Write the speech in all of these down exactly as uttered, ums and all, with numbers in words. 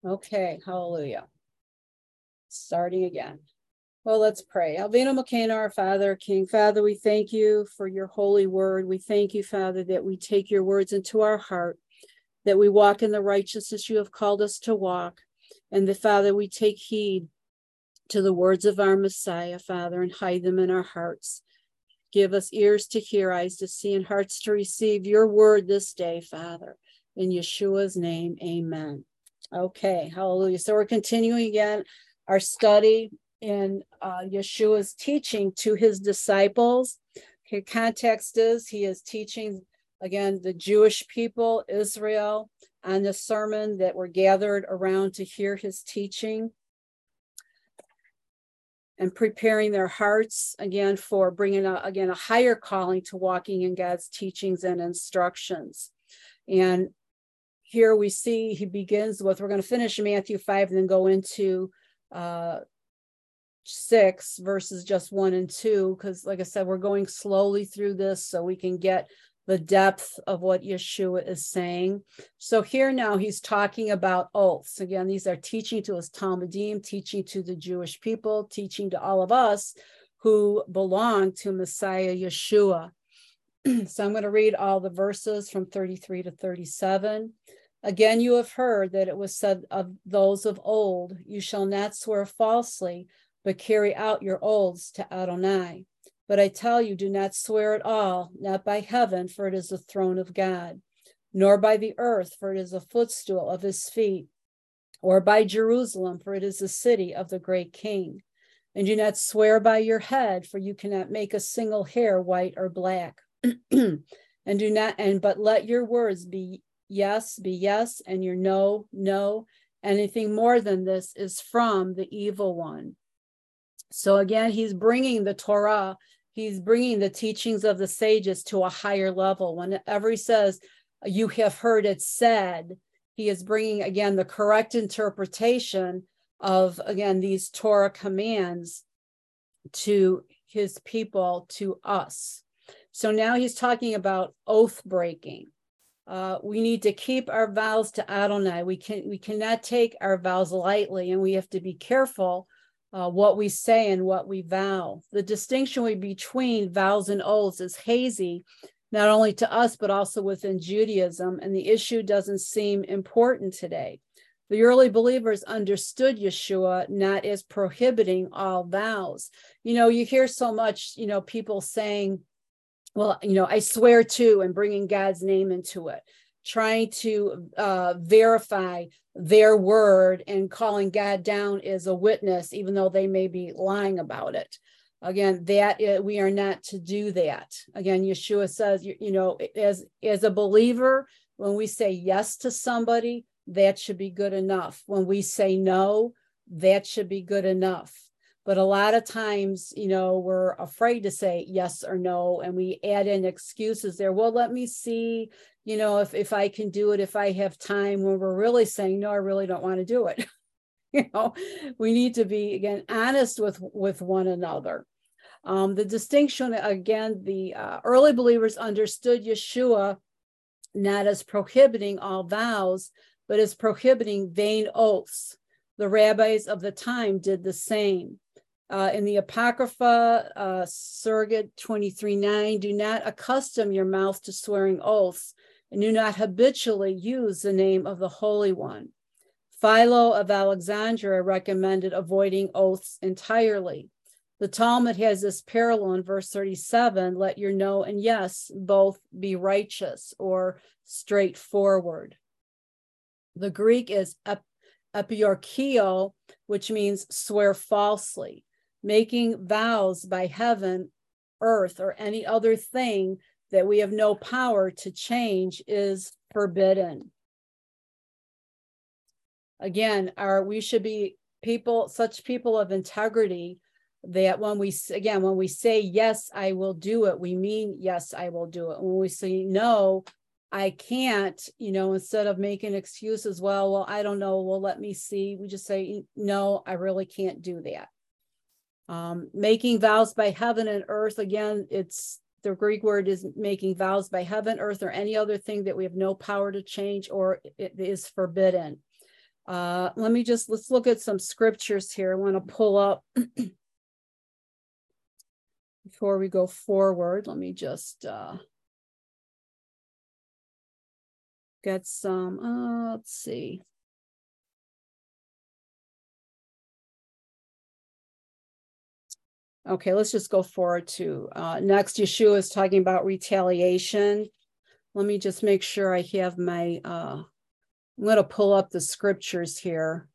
Okay, hallelujah. Starting again. Well, let's pray. Alvino Makena, our Father, King. Father, we thank you for your holy word. We thank you, Father, that we take your words into our heart, that we walk in the righteousness you have called us to walk, and that, Father, we take heed to the words of our Messiah, Father, and hide them in our hearts. Give us ears to hear, eyes to see, and hearts to receive your word this day, Father. In Yeshua's name, amen. Okay, hallelujah. So we're continuing again our study in uh, Yeshua's teaching to his disciples. Okay, context is he is teaching, again, the Jewish people, Israel, on the sermon that were gathered around to hear his teaching, and preparing their hearts, again, for bringing, a, again, a higher calling to walking in God's teachings and instructions. And here we see he begins with, we're going to finish Matthew five and then go into uh, six, verses just one and two, because like I said, we're going slowly through this so we can get the depth of what Yeshua is saying. So here now he's talking about oaths. Again, these are teaching to his Talmudim, teaching to the Jewish people, teaching to all of us who belong to Messiah Yeshua. So I'm going to read all the verses from thirty-three to thirty-seven. Again, you have heard that it was said of those of old, you shall not swear falsely, but carry out your oaths to Adonai. But I tell you, do not swear at all, not by heaven, for it is the throne of God, nor by the earth, for it is a footstool of his feet, or by Jerusalem, for it is the city of the great king. And do not swear by your head, for you cannot make a single hair white or black. and do not, and but let your words be yes, be yes, and your no, no. Anything more than this is from the evil one. So again, he's bringing the Torah, he's bringing the teachings of the sages to a higher level. Whenever he says, you have heard it said, he is bringing, again, the correct interpretation of, again, these Torah commands to his people, to us. So now he's talking about oath breaking. Uh, we need to keep our vows to Adonai. We can we cannot take our vows lightly, and we have to be careful uh, what we say and what we vow. The distinction between vows and oaths is hazy, not only to us, but also within Judaism, and the issue doesn't seem important today. The early believers understood Yeshua not as prohibiting all vows. You know, you hear so much, you know, people saying, well, you know, I swear to, and bringing God's name into it, trying to uh, verify their word and calling God down as a witness, even though they may be lying about it. Again, that is, we are not to do that. Again, Yeshua says, you, you know, as, as a believer, when we say yes to somebody, that should be good enough. When we say no, that should be good enough. But a lot of times, you know, we're afraid to say yes or no, and we add in excuses there. Well, let me see, you know, if, if I can do it, if I have time, when we're really saying, no, I really don't want to do it. You know, we need to be, again, honest with, with one another. Um, the distinction, again, the uh, early believers understood Yeshua not as prohibiting all vows, but as prohibiting vain oaths. The rabbis of the time did the same. Uh, in the Apocrypha, uh, Surrogate twenty-three nine, do not accustom your mouth to swearing oaths, and do not habitually use the name of the Holy One. Philo of Alexandria recommended avoiding oaths entirely. The Talmud has this parallel in verse thirty-seven, let your no and yes both be righteous or straightforward. The Greek is ep- epiorkio, which means swear falsely. Making vows by heaven, earth, or any other thing that we have no power to change is forbidden. Again, our, we should be people, such people of integrity, that when we, again, when we say, yes, I will do it, we mean, yes, I will do it. When we say, no, I can't, you know, instead of making excuses, well, well, I don't know, well, let me see. We just say, no, I really can't do that. Um, making vows by heaven and earth, again, it's the Greek word is making vows by heaven, earth, or any other thing that we have no power to change, or it is forbidden. Uh, let me just, let's look at some scriptures here. I want to pull up before we go forward. Let me just uh, get some, uh, let's see. Okay, let's just go forward to uh, next. Yeshua is talking about retaliation. Let me just make sure I have my, uh, I'm going to pull up the scriptures here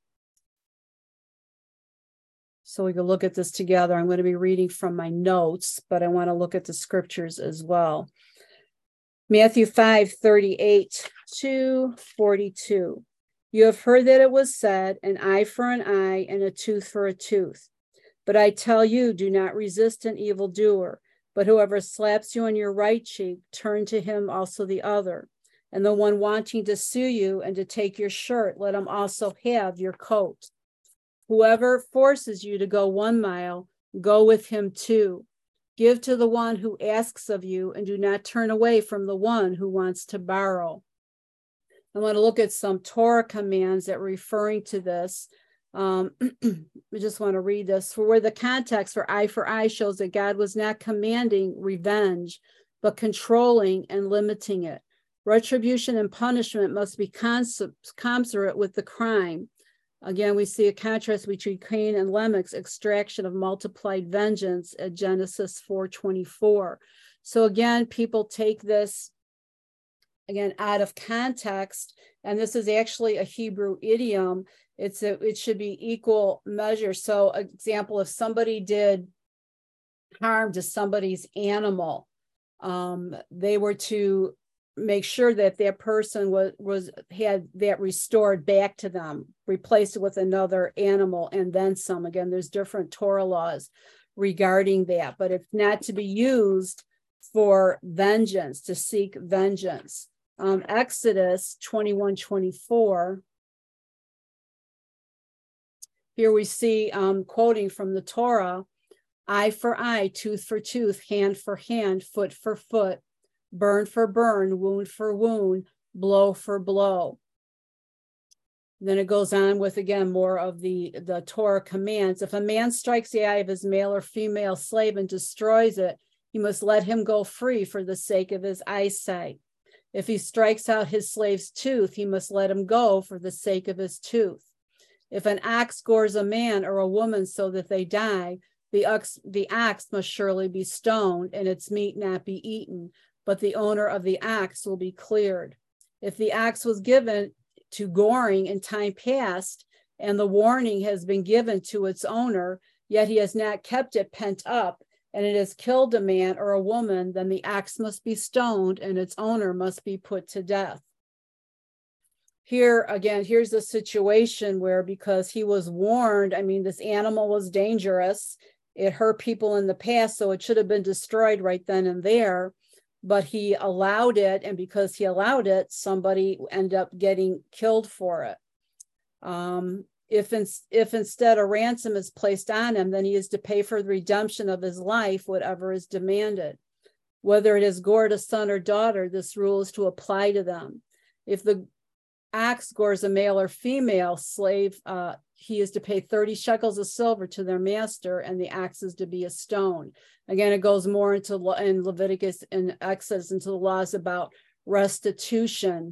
so we can look at this together. I'm going to be reading from my notes, but I want to look at the scriptures as well. Matthew five, thirty-eight to forty-two. You have heard that it was said, an eye for an eye and a tooth for a tooth. But I tell you, do not resist an evildoer, but whoever slaps you on your right cheek, turn to him also the other. And the one wanting to sue you and to take your shirt, let him also have your coat. Whoever forces you to go one mile, go with him two. Give to the one who asks of you, and do not turn away from the one who wants to borrow. I want to look at some Torah commands that are referring to this. Um, I just want to read this. For where the context for eye for eye shows that God was not commanding revenge, but controlling and limiting it. Retribution and punishment must be cons- commensurate with the crime. Again, we see a contrast between Cain and Lamech's extraction of multiplied vengeance at Genesis four twenty-four. So again, people take this, again, out of context, and this is actually a Hebrew idiom. It's a, it should be equal measure. So, example, if somebody did harm to somebody's animal, um, they were to make sure that that person was, was had that restored back to them, replaced it with another animal, and then some. Again, there's different Torah laws regarding that, but it's not to be used for vengeance, to seek vengeance. Um, Exodus twenty-one twenty-four. Here we see, um, quoting from the Torah, eye for eye, tooth for tooth, hand for hand, foot for foot, burn for burn, wound for wound, blow for blow. Then it goes on with, again, more of the, the Torah commands. If a man strikes the eye of his male or female slave and destroys it, he must let him go free for the sake of his eyesight. If he strikes out his slave's tooth, he must let him go for the sake of his tooth. If an ox gores a man or a woman so that they die, the ox, the ox must surely be stoned and its meat not be eaten, but the owner of the ox will be cleared. If the ox was given to goring in time past, and the warning has been given to its owner, yet he has not kept it pent up, and it has killed a man or a woman, then the ox must be stoned and its owner must be put to death. Here, again, here's a situation where, because he was warned, I mean, this animal was dangerous. It hurt people in the past, so it should have been destroyed right then and there. But he allowed it, and because he allowed it, somebody ended up getting killed for it. Um, if, in, if instead a ransom is placed on him, then he is to pay for the redemption of his life, whatever is demanded. Whether it is gored a son or daughter, this rule is to apply to them. If the ox gores a male or female slave, uh, he is to pay thirty shekels of silver to their master, and the ox is to be a stone. Again, it goes more into in Leviticus and Exodus into the laws about restitution.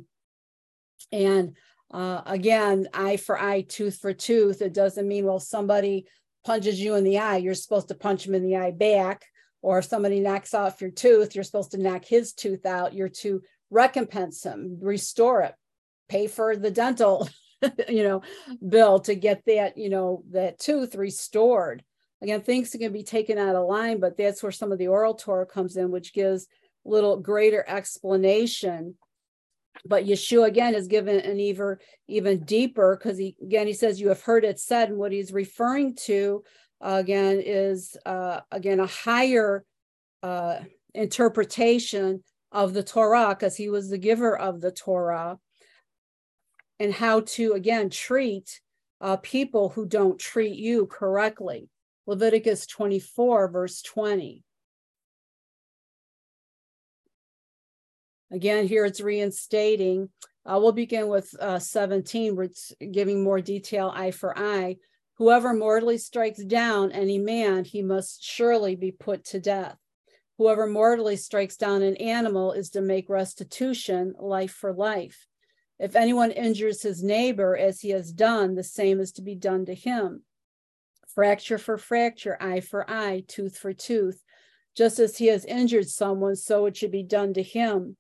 And uh, again, eye for eye, tooth for tooth. It doesn't mean, well, somebody punches you in the eye, you're supposed to punch him in the eye back. Or if somebody knocks off your tooth, you're supposed to knock his tooth out. You're to recompense him, restore it, pay for the dental, you know, bill to get that, you know, that tooth restored. Again, things can be taken out of line, but that's where some of the oral Torah comes in, which gives a little greater explanation. But Yeshua, again, is given an even, even deeper, because he, again, he says, you have heard it said, and what he's referring to, uh, again, is, uh, again, a higher uh, interpretation of the Torah, because he was the giver of the Torah, and how to, again, treat uh, people who don't treat you correctly. Leviticus twenty-four, verse twenty. Again, here it's reinstating Uh, we'll begin with uh, seventeen, where it's giving more detail, eye for eye. Whoever mortally strikes down any man, he must surely be put to death. Whoever mortally strikes down an animal is to make restitution, life for life. If anyone injures his neighbor as he has done, the same is to be done to him. Fracture for fracture, eye for eye, tooth for tooth. Just as he has injured someone, so it should be done to him.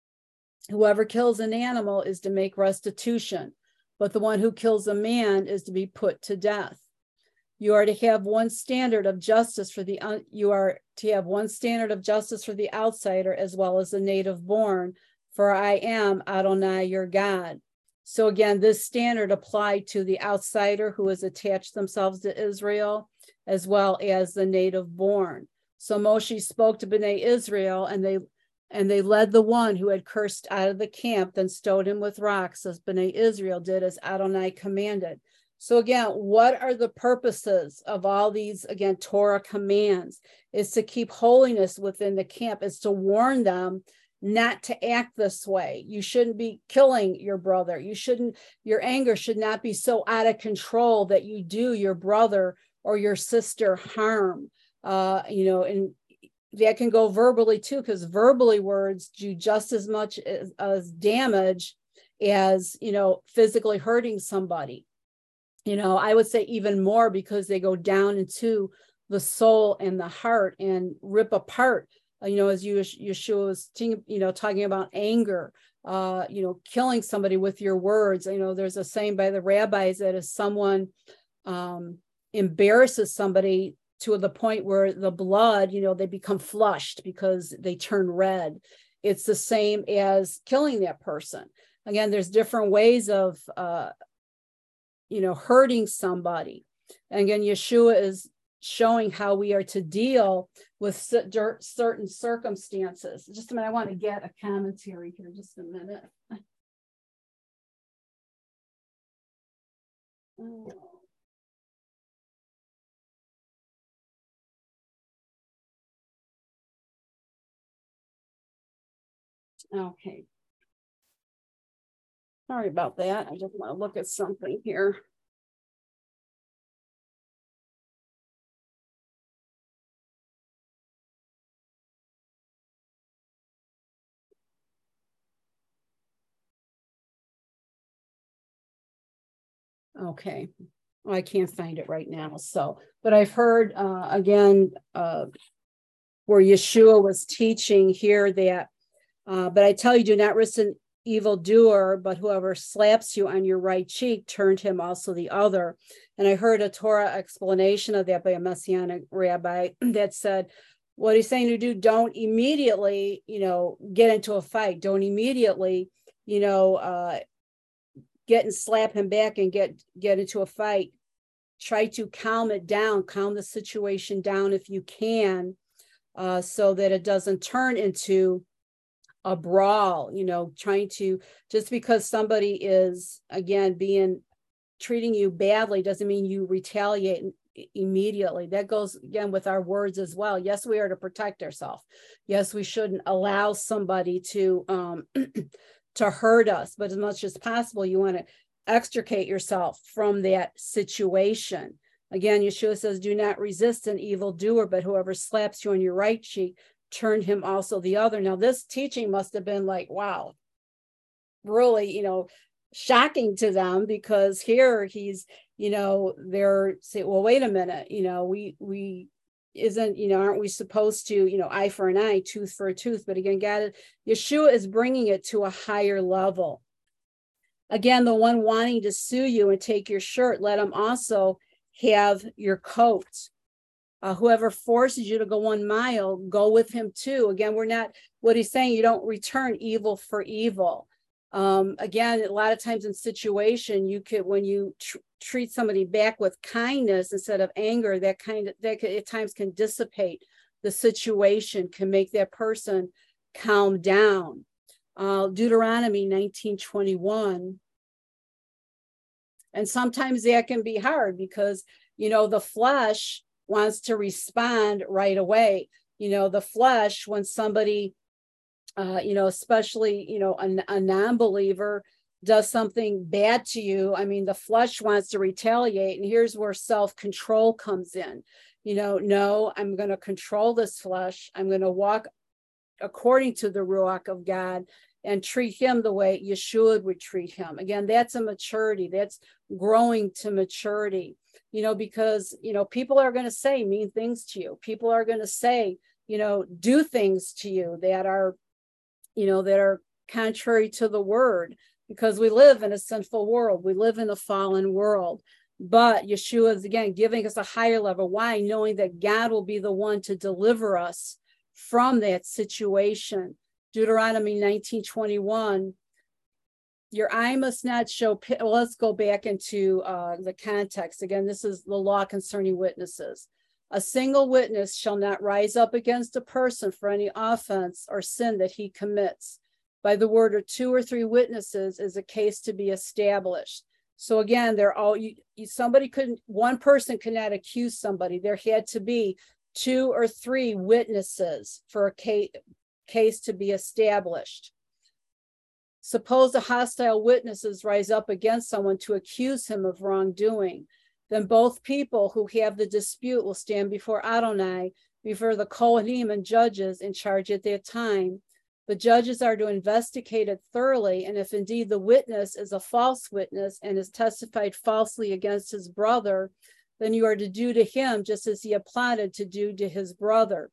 Whoever kills an animal is to make restitution, but the one who kills a man is to be put to death. You are to have one standard of justice for the you are to have one standard of justice for the outsider as well as the native born, for I am Adonai your God. So again, this standard applied to the outsider who has attached themselves to Israel, as well as the native born. So Moshe spoke to Bnei Israel, and they and they led the one who had cursed out of the camp, then stoned him with rocks, as Bnei Israel did, as Adonai commanded. So again, what are the purposes of all these, again, Torah commands? Is to keep holiness within the camp, is to warn them not to act this way. You shouldn't be killing your brother. You shouldn't, your anger should not be so out of control that you do your brother or your sister harm. Uh, you know, and that can go verbally too, because verbally words do just as much as, as damage as, you know, physically hurting somebody. You know, I would say even more, because they go down into the soul and the heart and rip apart. You know, as Yeshua was, you know, talking about anger, uh, you know, killing somebody with your words. You know, there's a saying by the rabbis that if someone um, embarrasses somebody to the point where the blood, you know, they become flushed because they turn red, it's the same as killing that person. Again, there's different ways of, uh, you know, hurting somebody. And again, Yeshua is showing how we are to deal with certain circumstances. Just a minute, I want to get a commentary here, just a minute. Oh. Okay. Sorry about that. I just want to look at something here. Okay. Well, I can't find it right now. So, but I've heard uh, again uh, where Yeshua was teaching here that, uh, but I tell you, do not risk an evildoer, but whoever slaps you on your right cheek, turn him also the other. And I heard a Torah explanation of that by a Messianic rabbi that said, what he's saying to do, don't immediately, you know, get into a fight. Don't immediately, you know, uh, get and slap him back and get, get into a fight. Try to calm it down, calm the situation down if you can, uh, so that it doesn't turn into a brawl, you know, trying to, just because somebody is, again, being, treating you badly doesn't mean you retaliate immediately. That goes, again, with our words as well. Yes, we are to protect ourselves. Yes, we shouldn't allow somebody to, um, to hurt us, but as much as possible, you want to extricate yourself from that situation. Again, Yeshua says, do not resist an evildoer, but whoever slaps you on your right cheek, turn him also the other. Now, this teaching must have been like, wow, really, you know, shocking to them, because here he's, you know, they're saying, well, wait a minute, you know, we, we, isn't, you know, aren't we supposed to, you know, eye for an eye, tooth for a tooth? But again, God, Yeshua is bringing it to a higher level. Again, the one wanting to sue you and take your shirt, let him also have your coat. Uh, whoever forces you to go one mile, go with him too. Again, we're not, what he's saying, you don't return evil for evil. Um, again, a lot of times in situation, you could, when you tr- treat somebody back with kindness instead of anger, that kind of, that could, at times can dissipate the situation, can make that person calm down. Uh, Deuteronomy nineteen twenty-one. And sometimes that can be hard because, you know, the flesh wants to respond right away. You know, the flesh, when somebody uh, you know, especially, you know, a, a non-believer does something bad to you. I mean, the flesh wants to retaliate. And here's where self-control comes in. You know, no, I'm going to control this flesh. I'm going to walk according to the Ruach of God and treat him the way Yeshua would treat him. Again, that's a maturity. That's growing to maturity, you know, because, you know, people are going to say mean things to you. People are going to say, you know, do things to you that are, you know, that are contrary to the word, because we live in a sinful world. We live in a fallen world. But Yeshua is, again, giving us a higher level. Why? Knowing that God will be the one to deliver us from that situation. Deuteronomy nineteen twenty-one, your eye must not show, well, let's go back into uh, the context. Again, this is the law concerning witnesses. A single witness shall not rise up against a person for any offense or sin that he commits. By the word of two or three witnesses is a case to be established. So again, they're all, you, you, somebody couldn't, one person could not accuse somebody. There had to be two or three witnesses for a case, case to be established. Suppose the hostile witnesses rise up against someone to accuse him of wrongdoing. Then both people who have the dispute will stand before Adonai, before the Kohanim and judges in charge at that time. The judges are to investigate it thoroughly, and if indeed the witness is a false witness and has testified falsely against his brother, then you are to do to him just as he had plotted to do to his brother.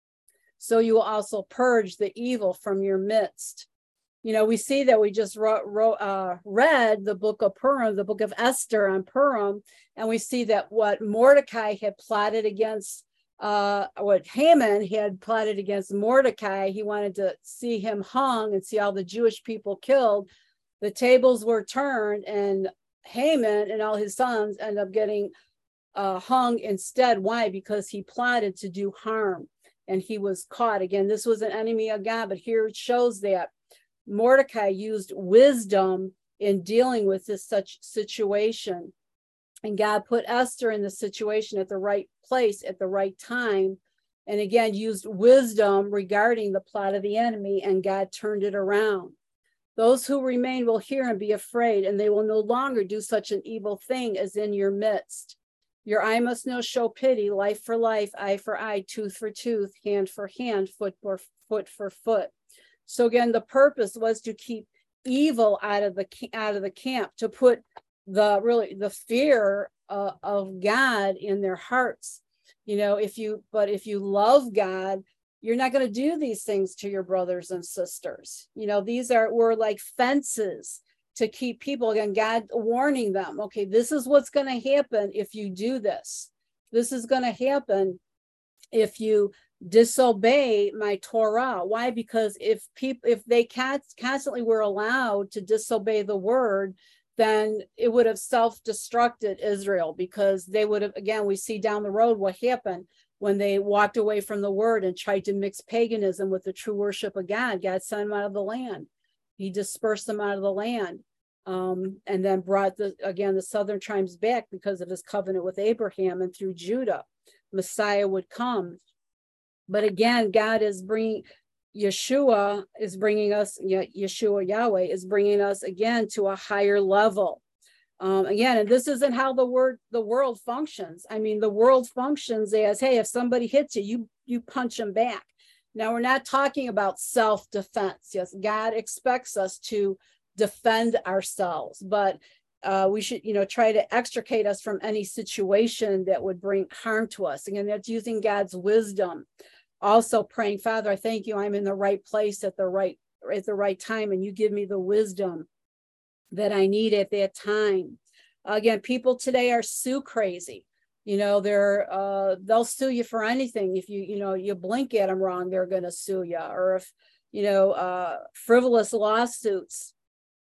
So you will also purge the evil from your midst. You know, we see that we just wrote, wrote, uh, read the book of Purim, the book of Esther on Purim, and we see that what Mordecai had plotted against, uh, what Haman had plotted against Mordecai, he wanted to see him hung and see all the Jewish people killed. The tables were turned, and Haman and all his sons end up getting uh, hung instead. Why? Because he plotted to do harm, and he was caught. Again, this was an enemy of God, but here it shows that Mordecai used wisdom in dealing with this such situation. And God put Esther in the situation at the right place at the right time. And again, used wisdom regarding the plot of the enemy, and God turned it around. Those who remain will hear and be afraid, and they will no longer do such an evil thing as in your midst. Your eye must know show pity, life for life, eye for eye, tooth for tooth, hand for hand, foot for foot for foot. So again, the purpose was to keep evil out of the out of the camp, to put the really the fear uh, of God in their hearts. You know, if you but if you love God, you're not going to do these things to your brothers and sisters. You know, these are were like fences to keep people, again, God warning them, okay, this is what's going to happen if you do this. This is going to happen if you disobey my Torah. Why? Because if people, if they constantly were allowed to disobey the word, then it would have self-destructed Israel, because they would have, again, we see down the road what happened when they walked away from the word and tried to mix paganism with the true worship of God. God sent them out of the land. He dispersed them out of the land, um, and then brought the, again, the southern tribes back because of his covenant with Abraham, and through Judah, Messiah would come. But again, God is bringing, Yeshua is bringing us, Yeshua Yahweh is bringing us again to a higher level. Um, again, and this isn't how the word, the world functions. I mean, the world functions as, hey, if somebody hits you, you, you punch them back. Now, we're not talking about self-defense. Yes, God expects us to defend ourselves, but uh, we should, you know, try to extricate us from any situation that would bring harm to us. Again, that's using God's wisdom. Also praying, Father, I thank you, I'm in the right place at the right at the right time, and you give me the wisdom that I need at that time. Again, people today are sue crazy. You know, they're uh, they'll sue you for anything. If you, you know, you blink at them wrong, they're going to sue you. Or if, you know, uh, frivolous lawsuits.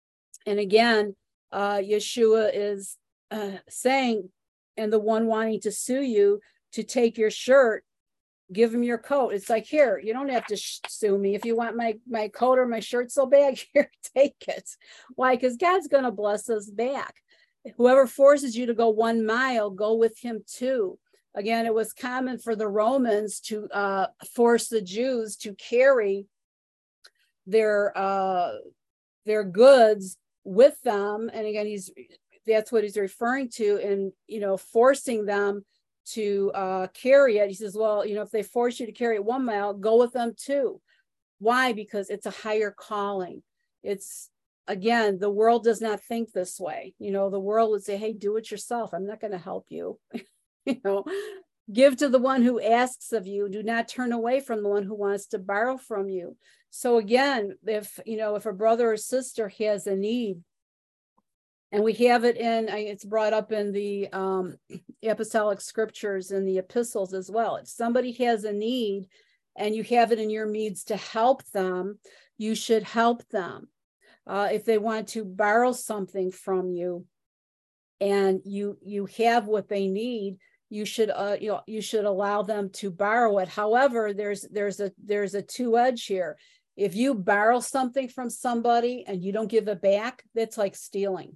And again, uh, Yeshua is uh, saying, and the one wanting to sue you, to take your shirt, give him your coat. It's like, here, you don't have to sue me. If you want my, my coat or my shirt so bad, here, take it. Why? Because God's going to bless us back. Whoever forces you to go one mile, go with him too. Again, it was common for the Romans to uh, force the Jews to carry their uh, their goods with them. And again, he's that's what he's referring to, and you know, forcing them to uh, carry it. He says, well, you know, if they force you to carry it one mile, go with them too. Why? Because it's a higher calling. It's, again, the world does not think this way. You know, the world would say, hey, do it yourself. I'm not going to help you. You know, give to the one who asks of you. Do not turn away from the one who wants to borrow from you. So again, if, you know, if a brother or sister has a need, and we have it in, it's brought up in the um, apostolic scriptures and the epistles as well. If somebody has a need and you have it in your means to help them, you should help them. Uh, if they want to borrow something from you and you you have what they need, you should uh, you know, you should allow them to borrow it. However, there's there's a there's a two edge here. If you borrow something from somebody and you don't give it back, that's like stealing.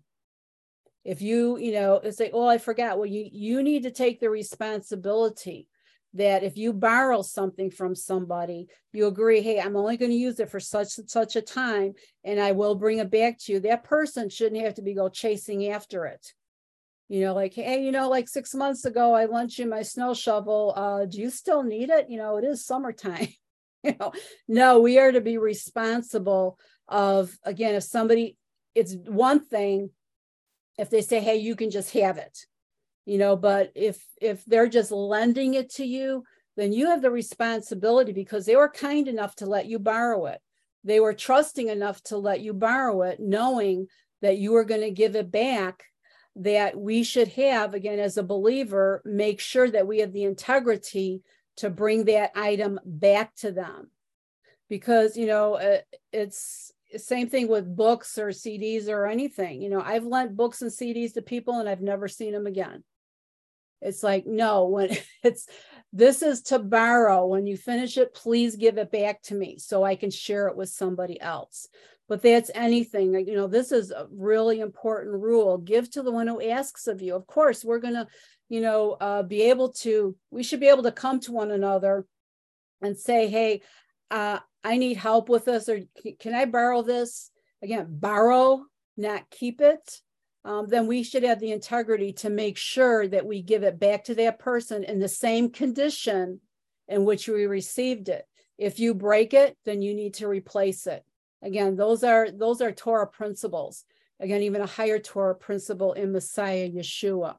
If you, you know, say, oh, I forgot. Well, you, you need to take the responsibility that if you borrow something from somebody, you agree, hey, I'm only going to use it for such and such a time, and I will bring it back to you. That person shouldn't have to be go chasing after it. You know, like, hey, you know, like six months ago, I lent you my snow shovel. Uh, do you still need it? You know, it is summertime. You know, no, we are to be responsible of, again, if somebody, it's one thing if they say, hey, you can just have it, you know, but if if they're just lending it to you, then you have the responsibility, because they were kind enough to let you borrow it. They were trusting enough to let you borrow it, knowing that you were going to give it back, that we should have, again, as a believer, make sure that we have the integrity to bring that item back to them. Because, you know, it's same thing with books or C Ds or anything. You know, I've lent books and C Ds to people and I've never seen them again. It's like, no, when it's, this is to borrow. When you finish it, please give it back to me so I can share it with somebody else. But that's anything, you know, this is a really important rule. Give to the one who asks of you. Of course, we're going to, you know, uh, be able to, we should be able to come to one another and say, hey, uh, I need help with this, or can I borrow this? Again, borrow, not keep it. Um, then we should have the integrity to make sure that we give it back to that person in the same condition in which we received it. If you break it, then you need to replace it. Again, those are those are Torah principles. Again, even a higher Torah principle in Messiah Yeshua.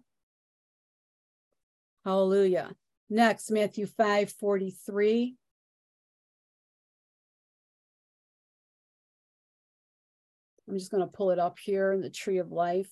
Hallelujah. Next, Matthew five forty-three. I'm just going to pull it up here in the Tree of Life.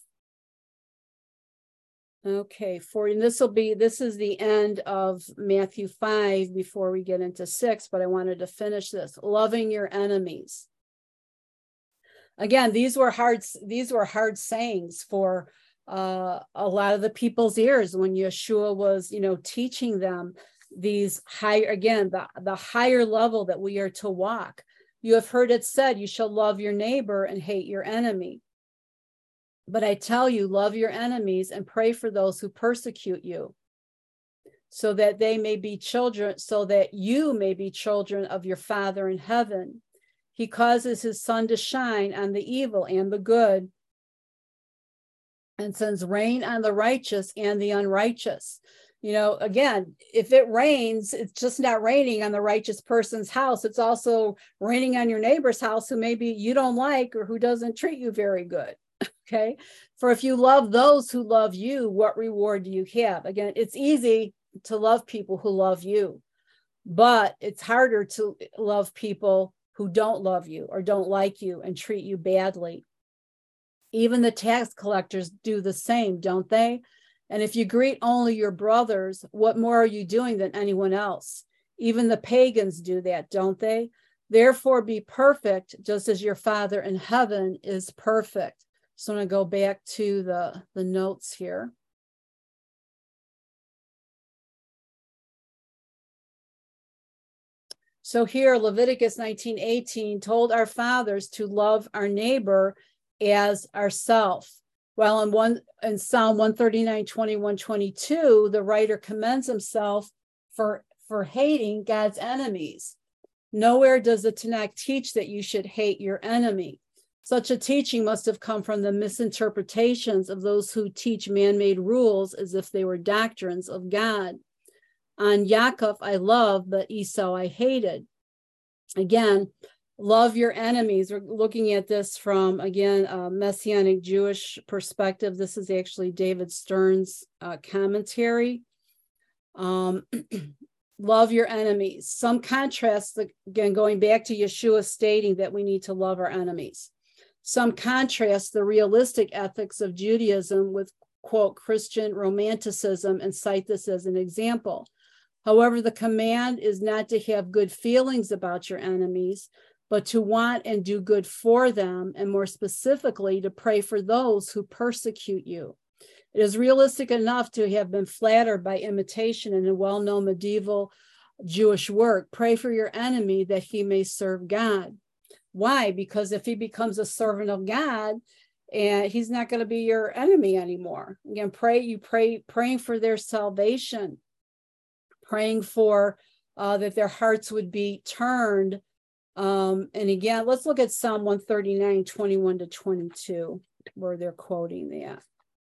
Okay, for and this will be this is the end of Matthew five before we get into six, but I wanted to finish this. Loving your enemies. Again, these were hard these were hard sayings for uh, a lot of the people's ears when Yeshua was, you know, teaching them these higher, again, the, the higher level that we are to walk. You have heard it said, you shall love your neighbor and hate your enemy. But I tell you, love your enemies and pray for those who persecute you, so that they may be children, so that you may be children of your Father in heaven. He causes his sun to shine on the evil and the good, and sends rain on the righteous and the unrighteous. You know, again, if it rains, it's just not raining on the righteous person's house. It's also raining on your neighbor's house who maybe you don't like or who doesn't treat you very good. Okay. For if you love those who love you, what reward do you have? Again, it's easy to love people who love you, but it's harder to love people who don't love you or don't like you and treat you badly. Even the tax collectors do the same, don't they? And if you greet only your brothers, what more are you doing than anyone else? Even the pagans do that, don't they? Therefore, be perfect, just as your Father in heaven is perfect. So I'm going to go back to the, the notes here. So here, Leviticus nineteen eighteen told our fathers to love our neighbor as ourselves. While in one in Psalm one thirty-nine, twenty-one, twenty-two, the writer commends himself for, for hating God's enemies. Nowhere does the Tanakh teach that you should hate your enemy. Such a teaching must have come from the misinterpretations of those who teach man-made rules as if they were doctrines of God. On Yaakov I love, but Esau I hated. Again, love your enemies. We're looking at this from, again, a Messianic Jewish perspective. This is actually David Stern's uh, commentary. Um, love your enemies. Some contrasts, again, going back to Yeshua stating that we need to love our enemies. Some contrast the realistic ethics of Judaism with, quote, Christian romanticism and cite this as an example. However, the command is not to have good feelings about your enemies, but to want and do good for them, and more specifically, to pray for those who persecute you. It is realistic enough to have been flattered by imitation in a well-known medieval Jewish work. Pray for your enemy that he may serve God. Why? Because if he becomes a servant of God, and he's not going to be your enemy anymore. Again, pray, you pray, praying for their salvation, praying for uh, that their hearts would be turned. Um, and again, let's look at Psalm one thirty-nine, twenty-one to twenty-two, where they're quoting that.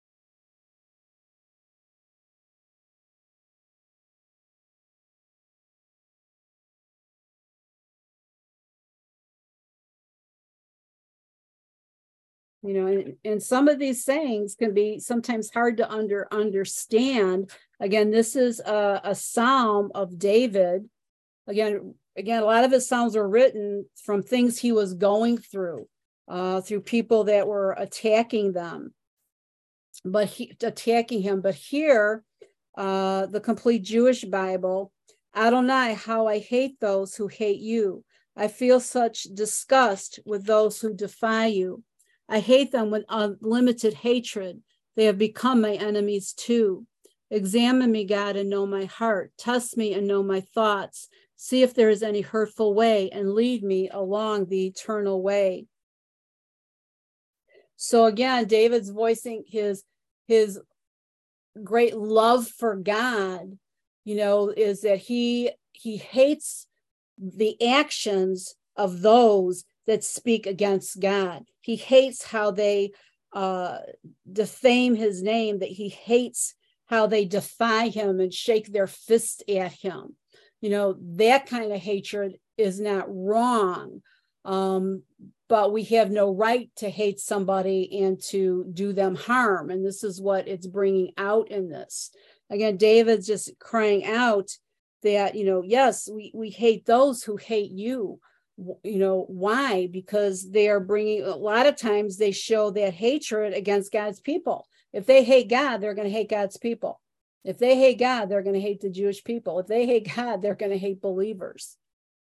You know, and, and some of these sayings can be sometimes hard to under understand. Again, this is a, a psalm of David. Again, again, a lot of his psalms are written from things he was going through, uh, through people that were attacking them, but he attacking him. But here, uh, the complete Jewish Bible, Adonai, how I hate those who hate you. I feel such disgust with those who defy you. I hate them with unlimited hatred. They have become my enemies too. Examine me, God, and know my heart. Test me and know my thoughts. See if there is any hurtful way and lead me along the eternal way. So again, David's voicing his, his great love for God, you know, is that he, he hates the actions of those that speak against God. He hates how they uh, defame his name, that he hates how they defy him and shake their fist at him. You know, that kind of hatred is not wrong, um, but we have no right to hate somebody and to do them harm. And this is what it's bringing out in this. Again, David's just crying out that, you know, yes, we, we hate those who hate you. You know, why? Because they are bringing, a lot of times they show that hatred against God's people. If they hate God, they're going to hate God's people. If they hate God, they're going to hate the Jewish people. If they hate God, they're going to hate believers.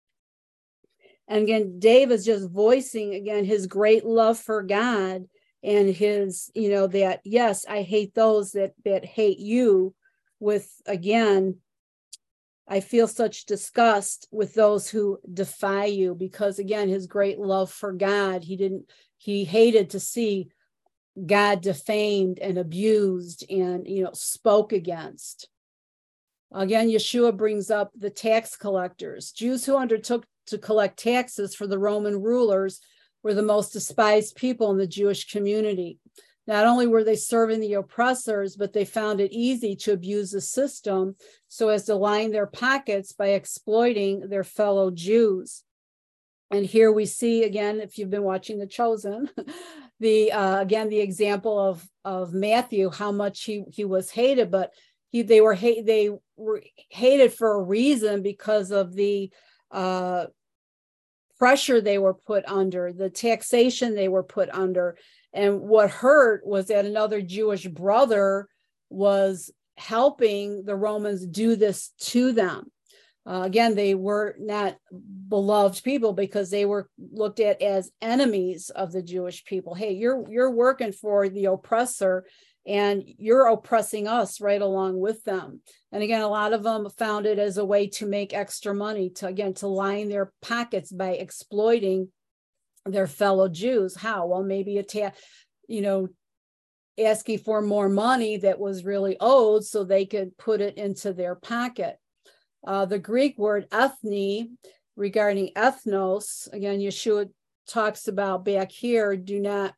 And again, Dave is just voicing, again, his great love for God and his, you know, that, yes, I hate those that, that hate you with, again, I feel such disgust with those who defy you, because again, his great love for God, he didn't, he hated to see God defamed and abused and, you know, spoke against. Again, Yeshua brings up the tax collectors. Jews who undertook to collect taxes for the Roman rulers were the most despised people in the Jewish community. Not only were they serving the oppressors, but they found it easy to abuse the system so as to line their pockets by exploiting their fellow Jews. And here we see, again, if you've been watching The Chosen, the uh, again, the example of, of Matthew, how much he, he was hated, but he, they were hate, they were hated for a reason, because of the uh, pressure they were put under, the taxation they were put under. And what hurt was that another Jewish brother was helping the Romans do this to them. Uh, again, they were not beloved people because they were looked at as enemies of the Jewish people. Hey, you're you're working for the oppressor and you're oppressing us right along with them. And again, a lot of them found it as a way to make extra money, to, again, to line their pockets by exploiting their fellow Jews. How? Well, maybe a ta- you know, asking for more money that was really owed so they could put it into their pocket. Uh, the Greek word ethne regarding ethnos, again, Yeshua talks about back here, do not,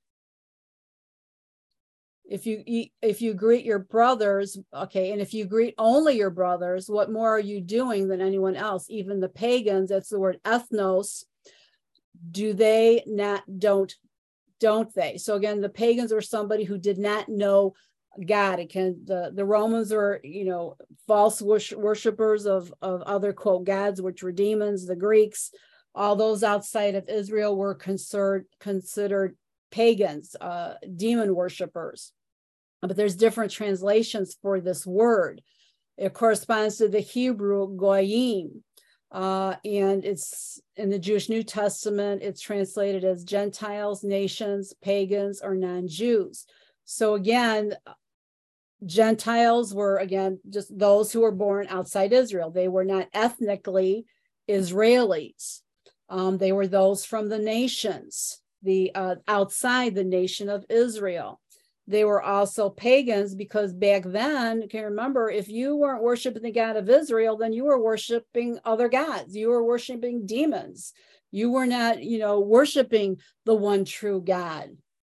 if you eat, if you greet your brothers, okay, and if you greet only your brothers, what more are you doing than anyone else? Even the pagans, that's the word ethnos, do they not, don't, don't they? So again, the pagans were somebody who did not know God. It can, the, the Romans were, you know, false worshipers of, of other, quote, gods, which were demons. The Greeks, all those outside of Israel were considered, considered pagans, uh, demon worshipers. But there's different translations for this word. It corresponds to the Hebrew goyim. Uh, and it's in the Jewish New Testament, it's translated as Gentiles, nations, pagans, or non-Jews. So again, Gentiles were, again, just those who were born outside Israel. They were not ethnically Israelis. Um, they were those from the nations, the uh, outside the nation of Israel. They were also pagans because back then, you can remember, if you weren't worshiping the God of Israel, then you were worshiping other gods. You were worshiping demons. You were not, you know, worshiping the one true God.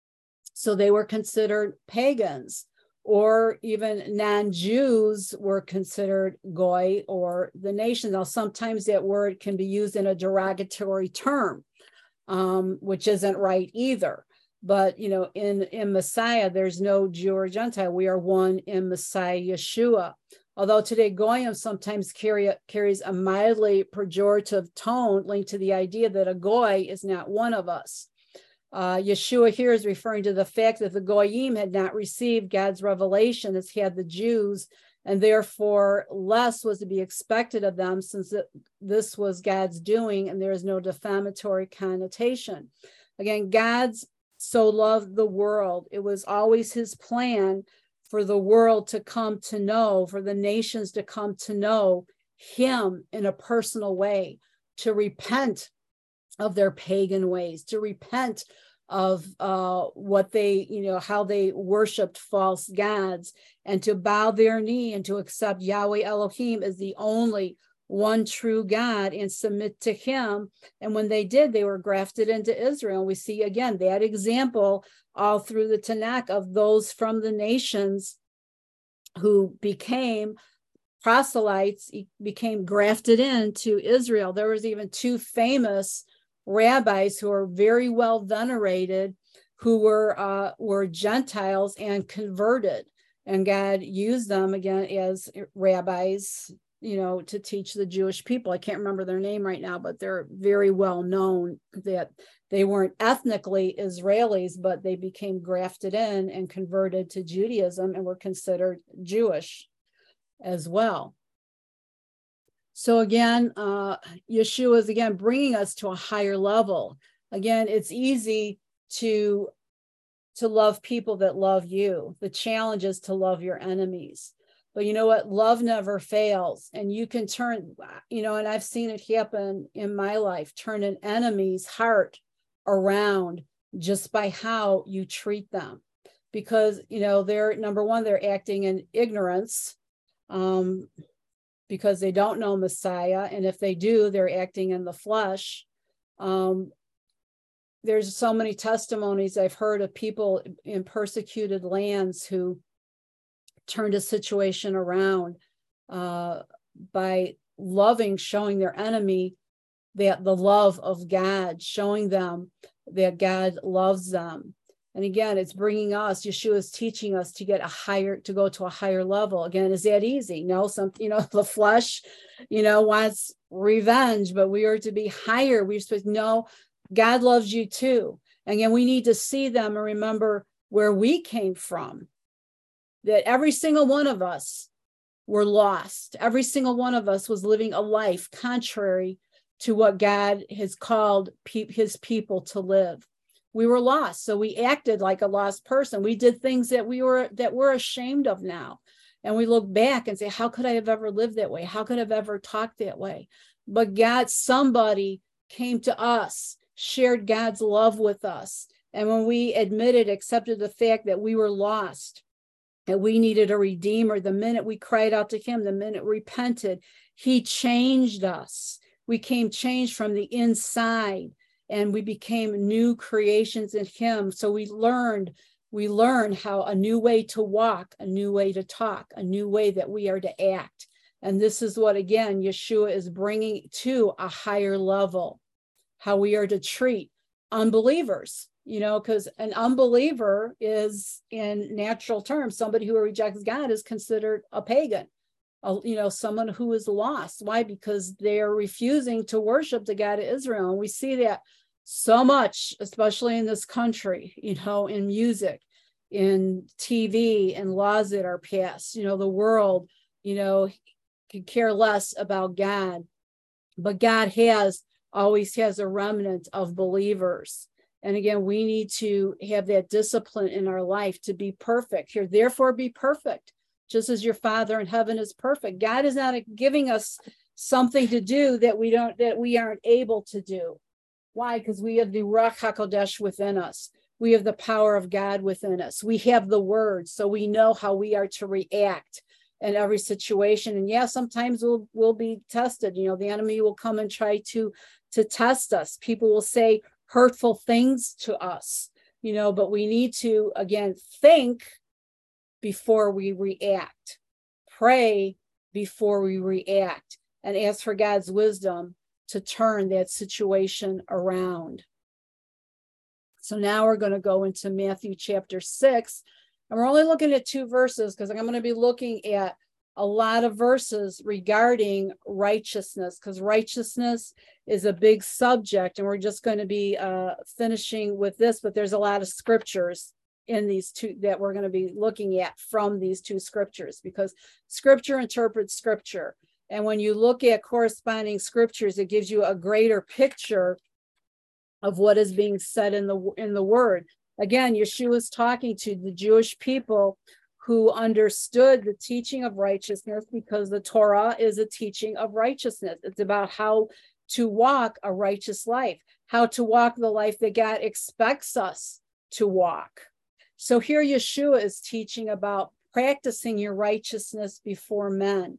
So they were considered pagans, or even non-Jews were considered goy, or the nation. Now, sometimes that word can be used in a derogatory term, um, which isn't right either. But, you know, in, in Messiah, there's no Jew or Gentile. We are one in Messiah Yeshua. Although today Goyim sometimes carry, carries a mildly pejorative tone linked to the idea that a Goy is not one of us. Uh, Yeshua here is referring to the fact that the Goyim had not received God's revelation as had the Jews, and therefore less was to be expected of them, since it, this was God's doing and there is no defamatory connotation. Again, God's so loved the world. It was always his plan for the world to come to know, for the nations to come to know him in a personal way, to repent of their pagan ways, to repent of uh, what they, you know, how they worshiped false gods, and to bow their knee and to accept Yahweh Elohim as the only one true God and submit to him. And when they did, they were grafted into Israel. We see again that example all through the Tanakh of those from the nations who became proselytes, became grafted into Israel. There was even two famous rabbis who are very well venerated, who were uh, were Gentiles and converted, and God used them again as rabbis, you know, to teach the Jewish people. I can't remember their name right now, but they're very well known, that they weren't ethnically Israelis, but they became grafted in and converted to Judaism and were considered Jewish as well. So again, uh, Yeshua is again bringing us to a higher level. Again, it's easy to, to love people that love you. The challenge is to love your enemies. But you know what? Love never fails. And you can turn, you know, and I've seen it happen in my life, turn an enemy's heart around just by how you treat them. Because, you know, they're, number one, they're acting in ignorance, um, because they don't know Messiah. And if they do, they're acting in the flesh. Um, there's so many testimonies I've heard of people in persecuted lands who turned a situation around uh, by loving, showing their enemy that the love of God, showing them that God loves them. And again, it's bringing us, Yeshua is teaching us to get a higher, to go to a higher level. Again, is that easy? No, some, you know, the flesh, you know, wants revenge, but we are to be higher. We're supposed to know God loves you too. And again, we need to see them and remember where we came from, that every single one of us were lost. Every single one of us was living a life contrary to what God has called pe- his people to live. We were lost, so we acted like a lost person. We did things that we were that we're ashamed of now. And we look back and say, how could I have ever lived that way? How could I have ever talked that way? But God, somebody came to us, shared God's love with us. And when we admitted, accepted the fact that we were lost, that we needed a redeemer, the minute we cried out to him, the minute we repented, he changed us. We came changed from the inside, and we became new creations in him. So we learned, we learned how a new way to walk, a new way to talk, a new way that we are to act. And this is what, again, Yeshua is bringing to a higher level, how we are to treat unbelievers, you know, because an unbeliever is, in natural terms, somebody who rejects God is considered a pagan, a, you know, someone who is lost. Why? Because they're refusing to worship the God of Israel. And we see that so much, especially in this country, you know, in music, in T V, and laws that are passed. You know, the world, you know, could care less about God, but God has always has a remnant of believers. And again, we need to have that discipline in our life to be perfect. Here, therefore, be perfect, just as your Father in heaven is perfect. God is not giving us something to do that we don't, that we aren't able to do. Why? Because we have the Ruach HaKodesh within us. We have the power of God within us. We have the word, so we know how we are to react in every situation. And yeah, sometimes we'll we'll be tested. You know, the enemy will come and try to to test us. People will say hurtful things to us, you know, but we need to, again, think before we react, pray before we react, and ask for God's wisdom to turn that situation around. So now we're going to go into Matthew chapter six, and we're only looking at two verses because I'm going to be looking at a lot of verses regarding righteousness, because righteousness is a big subject, and we're just going to be uh, finishing with this, but there's a lot of scriptures in these two that we're going to be looking at from these two scriptures, because scripture interprets scripture. And when you look at corresponding scriptures, it gives you a greater picture of what is being said in the in the word. Again, Yeshua is talking to the Jewish people who understood the teaching of righteousness, because the Torah is a teaching of righteousness. It's about how to walk a righteous life, how to walk the life that God expects us to walk. So here Yeshua is teaching about practicing your righteousness before men.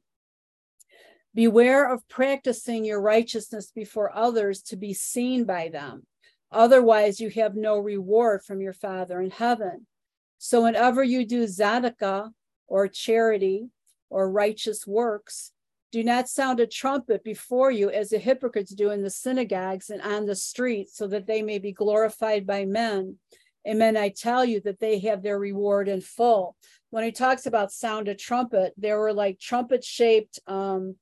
Beware of practicing your righteousness before others to be seen by them. Otherwise, you have no reward from your Father in heaven. So whenever you do tzedakah, or charity, or righteous works, do not sound a trumpet before you as the hypocrites do in the synagogues and on the streets, so that they may be glorified by men. Amen, I tell you that they have their reward in full. When he talks about sound a trumpet, there were like trumpet-shaped um,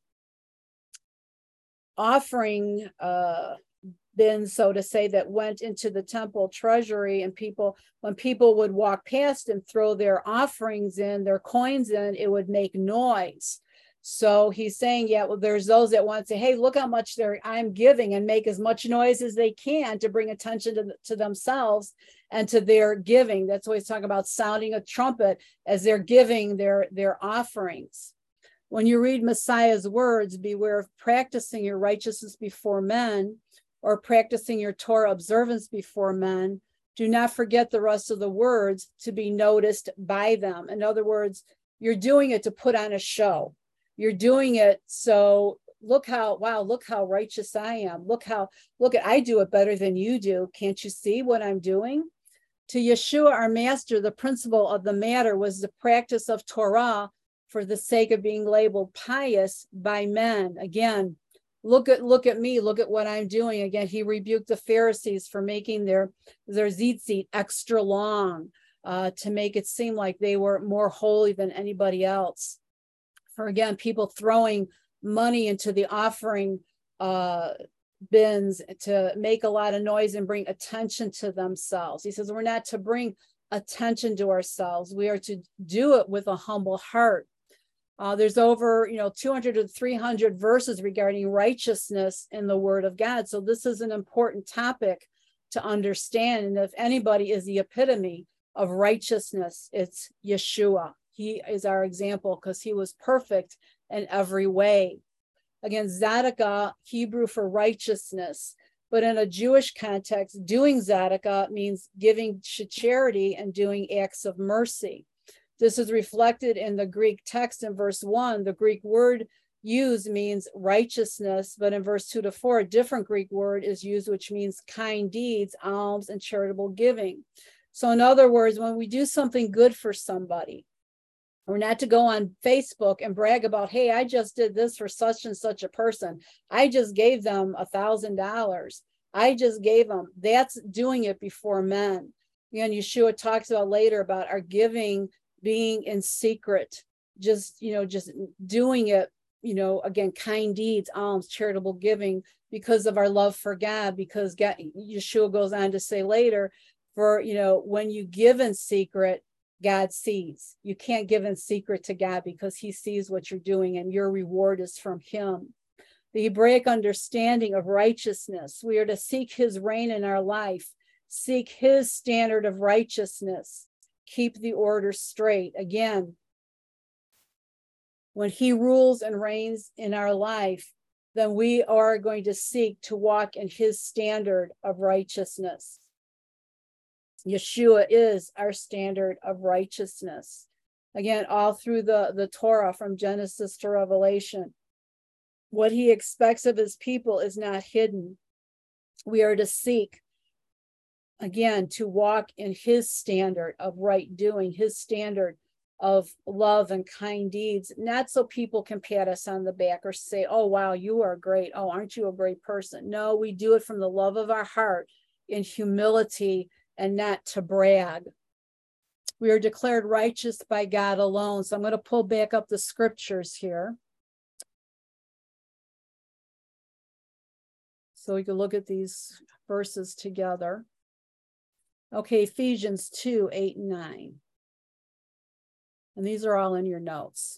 offering uh, bins, so to say, that went into the temple treasury, and people, when people would walk past and throw their offerings in, their coins in, it would make noise. So he's saying, yeah, well, there's those that want to say, hey, look how much they're I'm giving, and make as much noise as they can to bring attention to, to themselves and to their giving. That's why he's talking about sounding a trumpet as they're giving their, their offerings. When you read Messiah's words, beware of practicing your righteousness before men, or practicing your Torah observance before men. Do not forget the rest of the words to be noticed by them. In other words, you're doing it to put on a show. You're doing it so look how, wow, look how righteous I am. Look how, look at, I do it better than you do. Can't you see what I'm doing? To Yeshua, our master, the principle of the matter was the practice of Torah for the sake of being labeled pious by men. Again, look at look at me, look at what I'm doing. Again, he rebuked the Pharisees for making their, their tzitzit extra long uh, to make it seem like they were more holy than anybody else. For again, people throwing money into the offering uh, bins to make a lot of noise and bring attention to themselves. He says we're not to bring attention to ourselves. We are to do it with a humble heart. Uh, there's over, you know, two hundred to three hundred verses regarding righteousness in the Word of God. So this is an important topic to understand. And if anybody is the epitome of righteousness, it's Yeshua. He is our example because he was perfect in every way. Again, tzedakah, Hebrew for righteousness. But in a Jewish context, doing tzedakah means giving charity and doing acts of mercy. This is reflected in the Greek text in verse one. The Greek word used means righteousness, but in verse two to four, a different Greek word is used, which means kind deeds, alms, and charitable giving. So in other words, when we do something good for somebody, we're not to go on Facebook and brag about, hey, I just did this for such and such a person. I just gave them a thousand dollars. I just gave them. That's doing it before men. And Yeshua talks about later about our giving being in secret, just, you know, just doing it, you know, again, kind deeds, alms, charitable giving, because of our love for God, because God, Yeshua goes on to say later, for, you know, when you give in secret, God sees. You can't give in secret to God because he sees what you're doing and your reward is from him. The Hebraic understanding of righteousness, we are to seek his reign in our life, seek his standard of righteousness, keep the order straight. Again, when he rules and reigns in our life, then we are going to seek to walk in his standard of righteousness. Yeshua is our standard of righteousness. Again, all through the, the Torah, from Genesis to Revelation, what he expects of his people is not hidden. We are to seek, again, to walk in his standard of right doing, his standard of love and kind deeds, not so people can pat us on the back or say, oh, wow, you are great. Oh, aren't you a great person? No, we do it from the love of our heart in humility and not to brag. We are declared righteous by God alone. So I'm going to pull back up the scriptures here, so we can look at these verses together. Okay, Ephesians two, eight and nine. And these are all in your notes.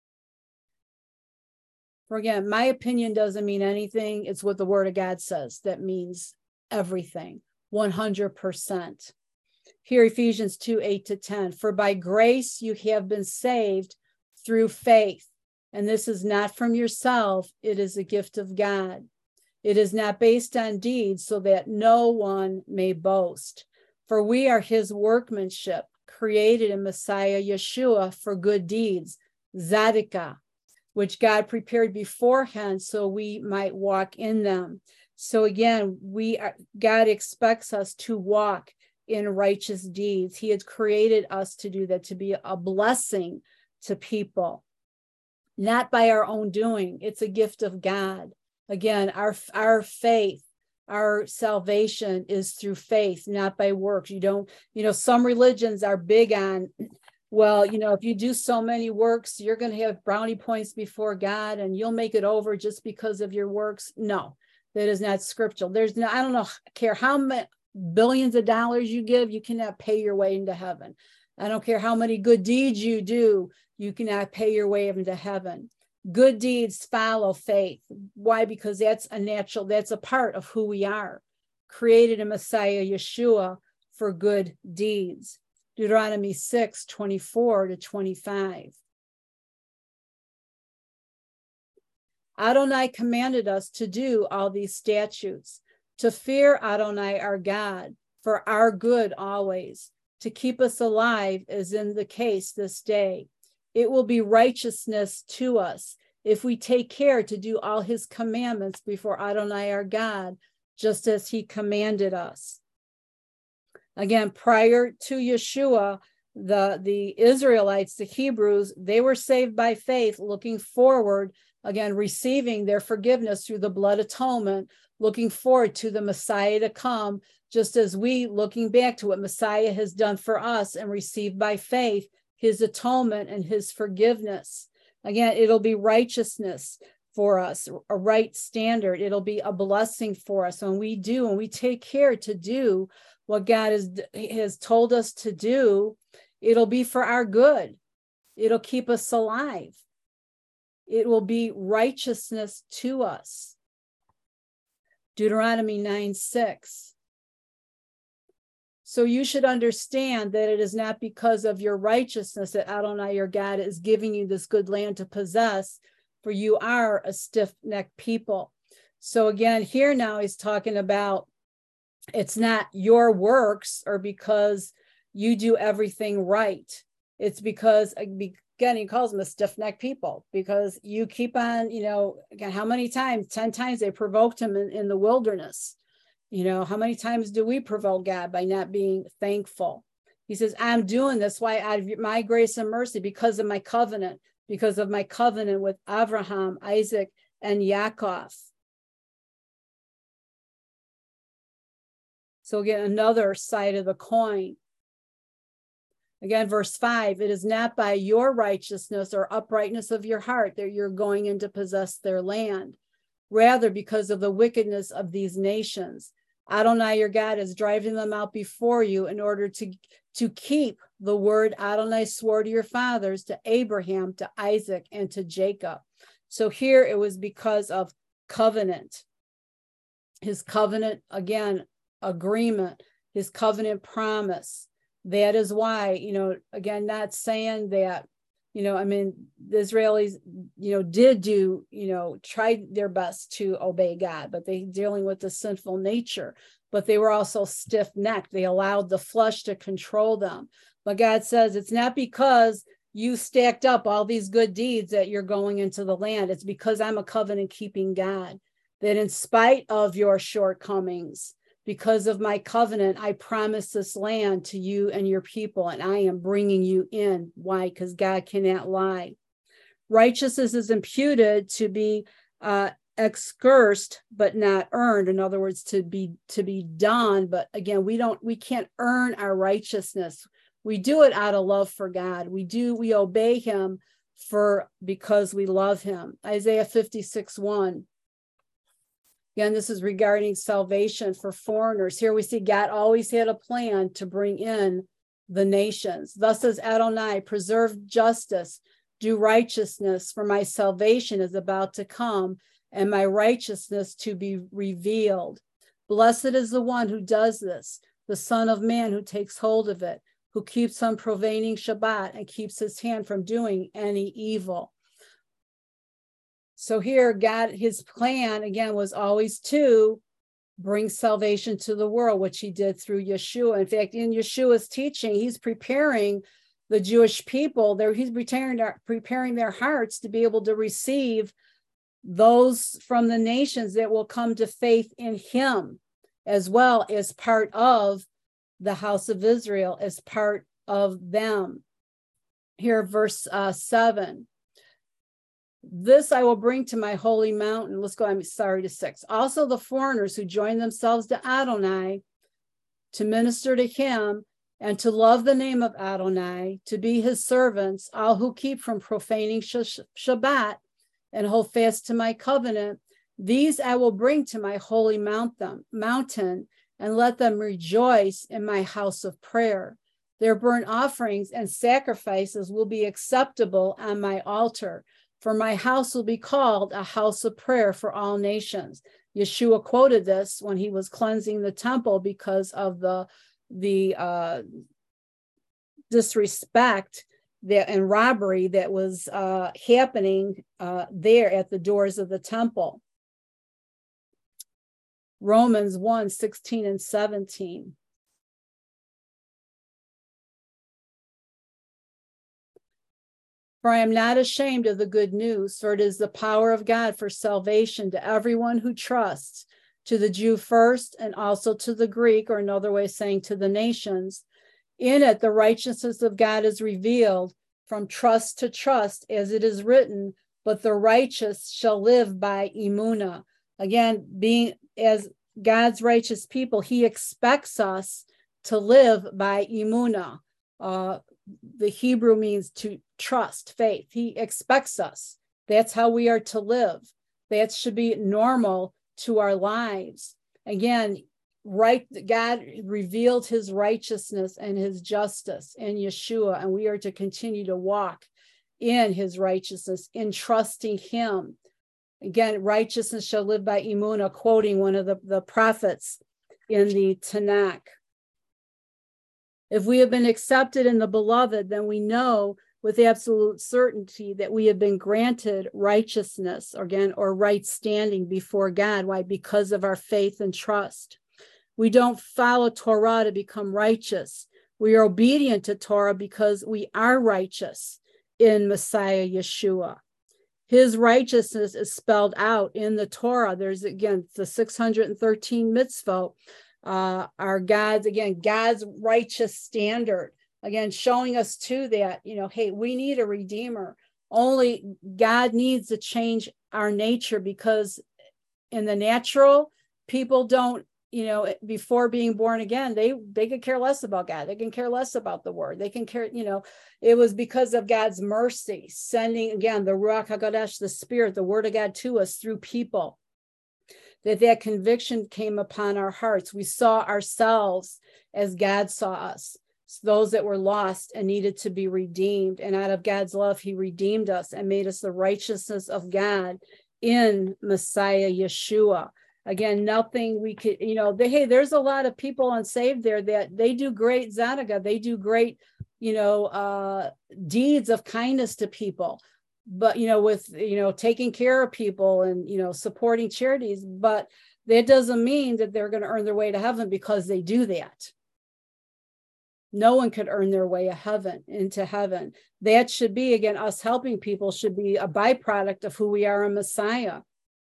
For again, my opinion doesn't mean anything. It's what the word of God says that means everything. one hundred percent. Here, Ephesians two, eight to ten. For by grace you have been saved through faith. And this is not from yourself. It is a gift of God. It is not based on deeds, so that no one may boast. For we are his workmanship, created in Messiah Yeshua for good deeds, Zadika, which God prepared beforehand so we might walk in them. So again, we are, God expects us to walk in righteous deeds. He has created us to do that, to be a blessing to people, not by our own doing. It's a gift of God. Again, our, our faith, our salvation is through faith, not by works. You don't, you know, some religions are big on, well, you know, if you do so many works, you're going to have brownie points before God and you'll make it over just because of your works. No. That is not scriptural. There's no, I don't know, care how many billions of dollars you give, you cannot pay your way into heaven. I don't care how many good deeds you do, you cannot pay your way into heaven. Good deeds follow faith. Why? Because that's a natural, that's a part of who we are, created in Messiah Yeshua for good deeds. Deuteronomy six, twenty-four to twenty-five. Adonai commanded us to do all these statutes, to fear Adonai our God, for our good always, to keep us alive as in the case this day. It will be righteousness to us if we take care to do all his commandments before Adonai our God, just as he commanded us. Again, prior to Yeshua, the, the Israelites, the Hebrews, they were saved by faith, looking forward, again, receiving their forgiveness through the blood atonement, looking forward to the Messiah to come, just as we, looking back to what Messiah has done for us and received by faith, his atonement and his forgiveness. Again, it'll be righteousness for us, a right standard. It'll be a blessing for us when we do, and we take care to do what God has, has told us to do. It'll be for our good. It'll keep us alive. It will be righteousness to us. Deuteronomy nine, six. So you should understand that it is not because of your righteousness that Adonai your God is giving you this good land to possess, for you are a stiff-necked people. So again, here now he's talking about it's not your works or because you do everything right. It's because, again, he calls them a stiff-necked people, because you keep on, you know, again, how many times? ten times they provoked him in, in the wilderness. You know, how many times do we provoke God by not being thankful? He says, I'm doing this, why? Out of my grace and mercy, because of my covenant, because of my covenant with Abraham, Isaac, and Yaakov. So again, another side of the coin. Again, verse five, it is not by your righteousness or uprightness of your heart that you're going in to possess their land. Rather, because of the wickedness of these nations, Adonai, your God, is driving them out before you in order to, to keep the word Adonai swore to your fathers, to Abraham, to Isaac, and to Jacob. So here it was because of covenant. His covenant, again, agreement, his covenant promise. That is why, you know, again, not saying that, you know, I mean, the Israelis, you know, did do, you know, tried their best to obey God, but they dealing with the sinful nature, but they were also stiff-necked. They allowed the flesh to control them. But God says it's not because you stacked up all these good deeds that you're going into the land. It's because I'm a covenant-keeping God, that in spite of your shortcomings, because of my covenant, I promise this land to you and your people, and I am bringing you in. Why? Because God cannot lie. Righteousness is imputed to be uh, excursed, but not earned. In other words, to be to be done. But again, we don't, we can't earn our righteousness. We do it out of love for God. We do, we obey him for because we love him. Isaiah fifty-six one. Again, this is regarding salvation for foreigners. Here we see God always had a plan to bring in the nations. Thus says Adonai, preserve justice, do righteousness, for my salvation is about to come, and my righteousness to be revealed. Blessed is the one who does this, the Son of Man who takes hold of it, who keeps on profaning Shabbat and keeps his hand from doing any evil. So here, God, his plan, again, was always to bring salvation to the world, which he did through Yeshua. In fact, in Yeshua's teaching, he's preparing the Jewish people. There, he's preparing their, preparing their hearts to be able to receive those from the nations that will come to faith in him, as well as part of the house of Israel, as part of them. Here, verse uh, seven. This I will bring to my holy mountain. Let's go, I'm sorry, to six. Also the foreigners who join themselves to Adonai to minister to him and to love the name of Adonai, to be his servants, all who keep from profaning Shabbat and hold fast to my covenant, these I will bring to my holy mountain, mountain and let them rejoice in my house of prayer. Their burnt offerings and sacrifices will be acceptable on my altar. For my house will be called a house of prayer for all nations. Yeshua quoted this when he was cleansing the temple because of the, the uh, disrespect that, and robbery that was uh, happening uh, there at the doors of the temple. Romans one, sixteen and seventeen. For I am not ashamed of the good news, for it is the power of God for salvation to everyone who trusts, to the Jew first, and also to the Greek, or another way of saying to the nations. In it, the righteousness of God is revealed from trust to trust, as it is written, but the righteous shall live by emunah. Again, being as God's righteous people, he expects us to live by emunah. Uh, the Hebrew means to trust, faith. He expects us. That's how we are to live. That should be normal to our lives. Again, right, God revealed his righteousness and his justice in Yeshua, and we are to continue to walk in his righteousness, in trusting him. Again, righteousness shall live by emunah, quoting one of the, the prophets in the Tanakh. If we have been accepted in the beloved, then we know with absolute certainty that we have been granted righteousness, again, or right standing before God. Why? Because of our faith and trust. We don't follow Torah to become righteous. We are obedient to Torah because we are righteous in Messiah Yeshua. His righteousness is spelled out in the Torah. There's, again, the six hundred thirteen mitzvot uh, are God's, again, God's righteous standard. Again, showing us too that, you know, hey, we need a redeemer. Only God needs to change our nature, because in the natural, people don't, you know, before being born again, they they could care less about God. They can care less about the word. They can care, you know, it was because of God's mercy, sending, again, the Ruach HaKodesh, the Spirit, the word of God to us through people, that that conviction came upon our hearts. We saw ourselves as God saw us, those that were lost and needed to be redeemed. And out of God's love, he redeemed us and made us the righteousness of God in Messiah Yeshua. Again, nothing we could, you know, they, hey, there's a lot of people unsaved there that they do great Zanaga. They do great, you know, uh, deeds of kindness to people, but, you know, with, you know, taking care of people and, you know, supporting charities. But that doesn't mean that they're going to earn their way to heaven because they do that. No one could earn their way to heaven, into heaven. That should be, again, us helping people should be a byproduct of who we are in Messiah.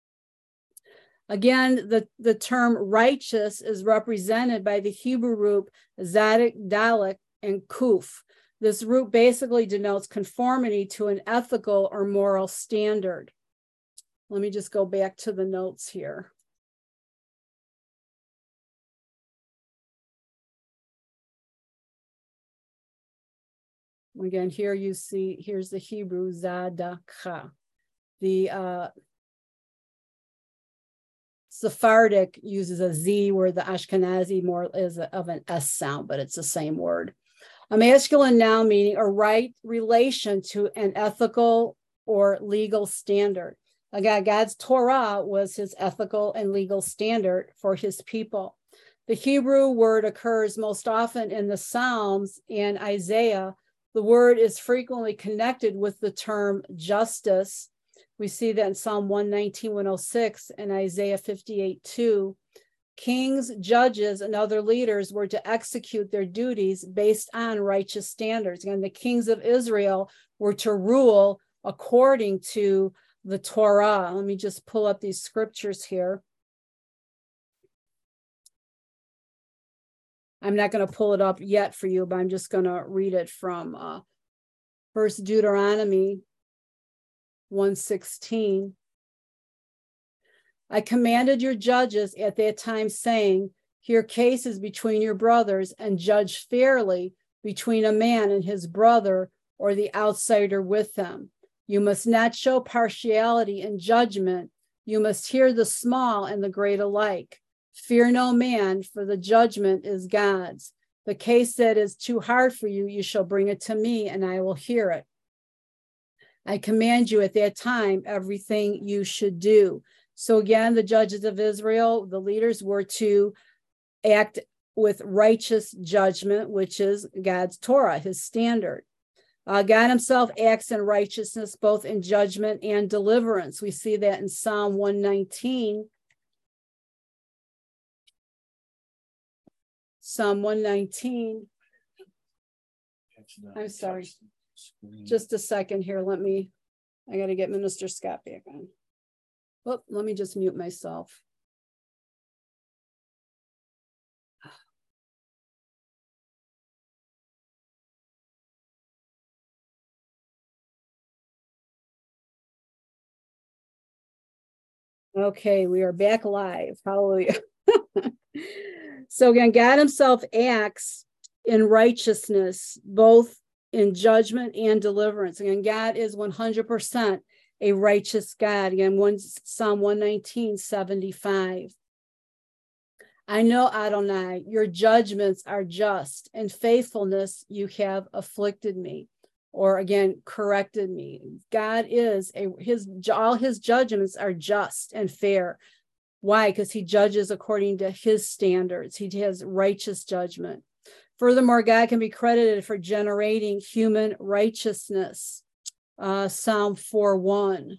Again, the, the term righteous is represented by the Hebrew root Zadik, Dalek, and Kuf. This root basically denotes conformity to an ethical or moral standard. Let me just go back to the notes here. Again, here you see, here's the Hebrew Zadaka. The uh, Sephardic uses a Z, where the Ashkenazi more is a, of an S sound, but it's the same word. A masculine noun meaning a right relation to an ethical or legal standard. Again, God's Torah was his ethical and legal standard for his people. The Hebrew word occurs most often in the Psalms and Isaiah. The word is frequently connected with the term justice. We see that in Psalm one nineteen, one oh six and Isaiah fifty-eight, two. Kings, judges, and other leaders were to execute their duties based on righteous standards. And the kings of Israel were to rule according to the Torah. Let me just pull up these scriptures here. I'm not going to pull it up yet for you, but I'm just going to read it from uh, First Deuteronomy one sixteen. I commanded your judges at that time, saying, hear cases between your brothers and judge fairly between a man and his brother or the outsider with them. You must not show partiality in judgment. You must hear the small and the great alike. Fear no man, for the judgment is God's. The case that is too hard for you, you shall bring it to me, and I will hear it. I command you at that time everything you should do. So again, the judges of Israel, the leaders, were to act with righteous judgment, which is God's Torah, his standard. Uh, God himself acts in righteousness, both in judgment and deliverance. We see that in Psalm one nineteen. Psalm one nineteen. I'm sorry. Just a second here. Let me, I got to get Minister Scott back on. Well, let me just mute myself. Okay, we are back live. Hallelujah. So again, God himself acts in righteousness, both in judgment and deliverance. Again, God is one hundred percent a righteous God. Again, one, Psalm one nineteen, seventy-five. I know, Adonai, your judgments are just, and faithfulness you have afflicted me, or again, corrected me. God is, a his all his judgments are just and fair. Why? Because he judges according to his standards. He has righteous judgment. Furthermore, God can be credited for generating human righteousness. Uh, Psalm four one.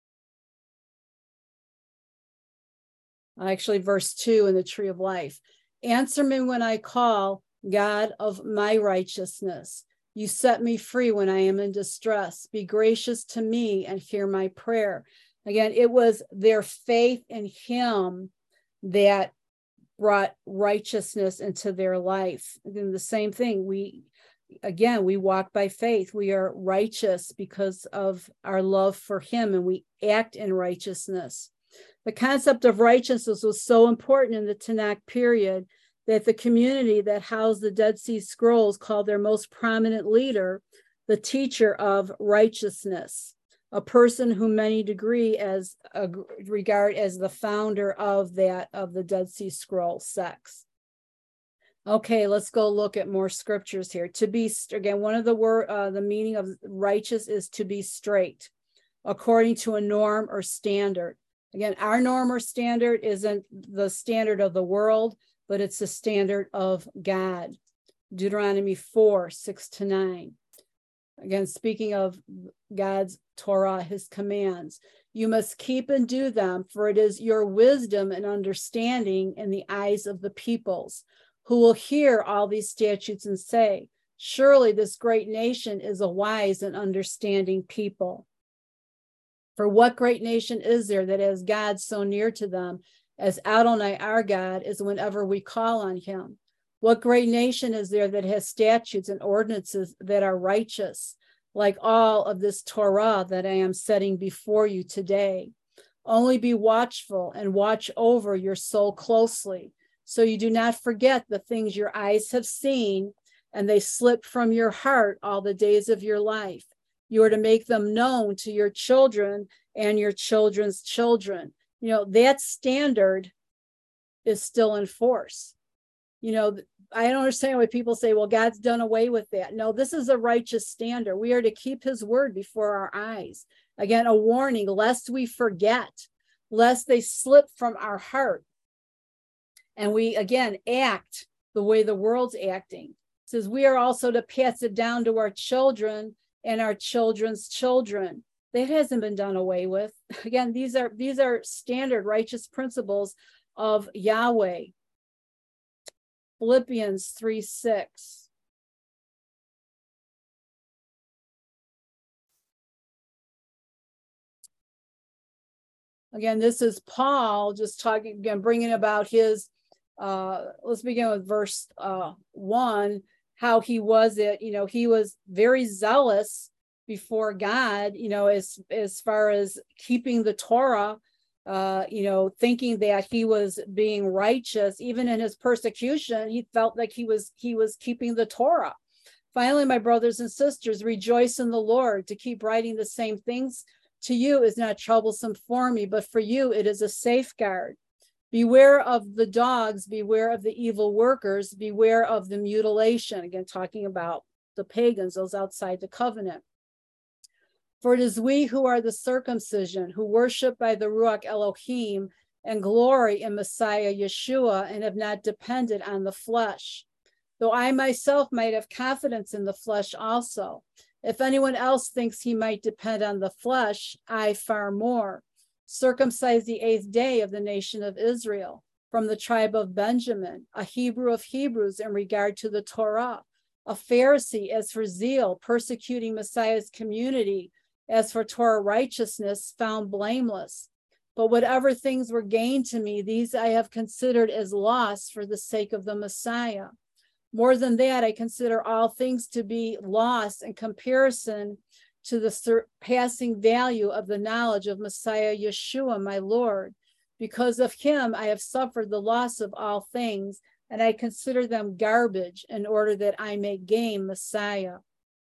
Actually, verse two in the tree of life. Answer me when I call, God of my righteousness. You set me free when I am in distress. Be gracious to me and hear my prayer. Again, it was their faith in him that brought righteousness into their life. And the same thing, we, again, we walk by faith. We are righteous because of our love for him, and we act in righteousness. The concept of righteousness was so important in the Tanakh period that the community that housed the Dead Sea Scrolls called their most prominent leader the teacher of righteousness, a person whom many degree as a, regard as the founder of that of the Dead Sea Scroll sects. Okay, let's go look at more scriptures here. To be, again, one of the word, uh, the meaning of righteous is to be straight, according to a norm or standard. Again, our norm or standard isn't the standard of the world, but it's the standard of God. Deuteronomy four, six to nine. Again, speaking of God's Torah, his commands, you must keep and do them, for it is your wisdom and understanding in the eyes of the peoples, who will hear all these statutes and say, surely this great nation is a wise and understanding people. For what great nation is there that has God so near to them as Adonai our God is whenever we call on him? What great nation is there that has statutes and ordinances that are righteous, like all of this Torah that I am setting before you today? Only be watchful and watch over your soul closely, so you do not forget the things your eyes have seen, and they slip from your heart all the days of your life. You are to make them known to your children and your children's children. You know, that standard is still in force. You know, I don't understand why people say, well, God's done away with that. No, this is a righteous standard. We are to keep his word before our eyes. Again, a warning, lest we forget, lest they slip from our heart. And we, again, act the way the world's acting. It says we are also to pass it down to our children and our children's children. That hasn't been done away with. Again, these are, these are standard righteous principles of Yahweh. Philippians three, six. Again, this is Paul just talking, again, bringing about his, uh, let's begin with verse uh, one, how he was it, you know, he was very zealous before God, you know, as, as far as keeping the Torah, uh, you know, thinking that he was being righteous. Even in his persecution, he felt like he was, he was keeping the Torah. Finally, my brothers and sisters, rejoice in the Lord. To keep writing the same things to you is not troublesome for me, but for you it is a safeguard. Beware of the dogs, beware of the evil workers, beware of the mutilation. Again, talking about the pagans, those outside the covenant. For it is we who are the circumcision, who worship by the Ruach Elohim and glory in Messiah Yeshua, and have not depended on the flesh. Though I myself might have confidence in the flesh also. If anyone else thinks he might depend on the flesh, I far more. Circumcised the eighth day of the nation of Israel, from the tribe of Benjamin, a Hebrew of Hebrews in regard to the Torah, a Pharisee as for zeal, persecuting Messiah's community, as for Torah righteousness, found blameless. But whatever things were gained to me, these I have considered as loss for the sake of the Messiah. More than that, I consider all things to be lost in comparison to the surpassing value of the knowledge of Messiah Yeshua, my Lord. Because of him, I have suffered the loss of all things, and I consider them garbage in order that I may gain Messiah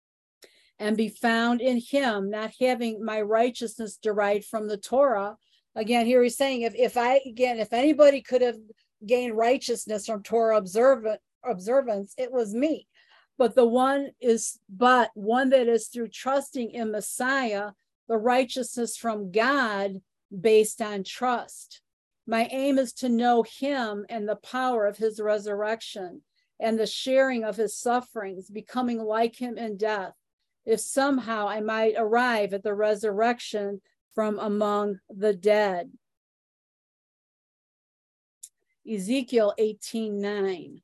and be found in him, not having my righteousness derived from the Torah. Again, here he's saying, if, if I, again, if anybody could have gained righteousness from Torah observant, observance, it was me. But the one is, but one that is through trusting in Messiah, the righteousness from God based on trust. My aim is to know him and the power of his resurrection and the sharing of his sufferings, becoming like him in death, if somehow I might arrive at the resurrection from among the dead. Ezekiel eighteen nine.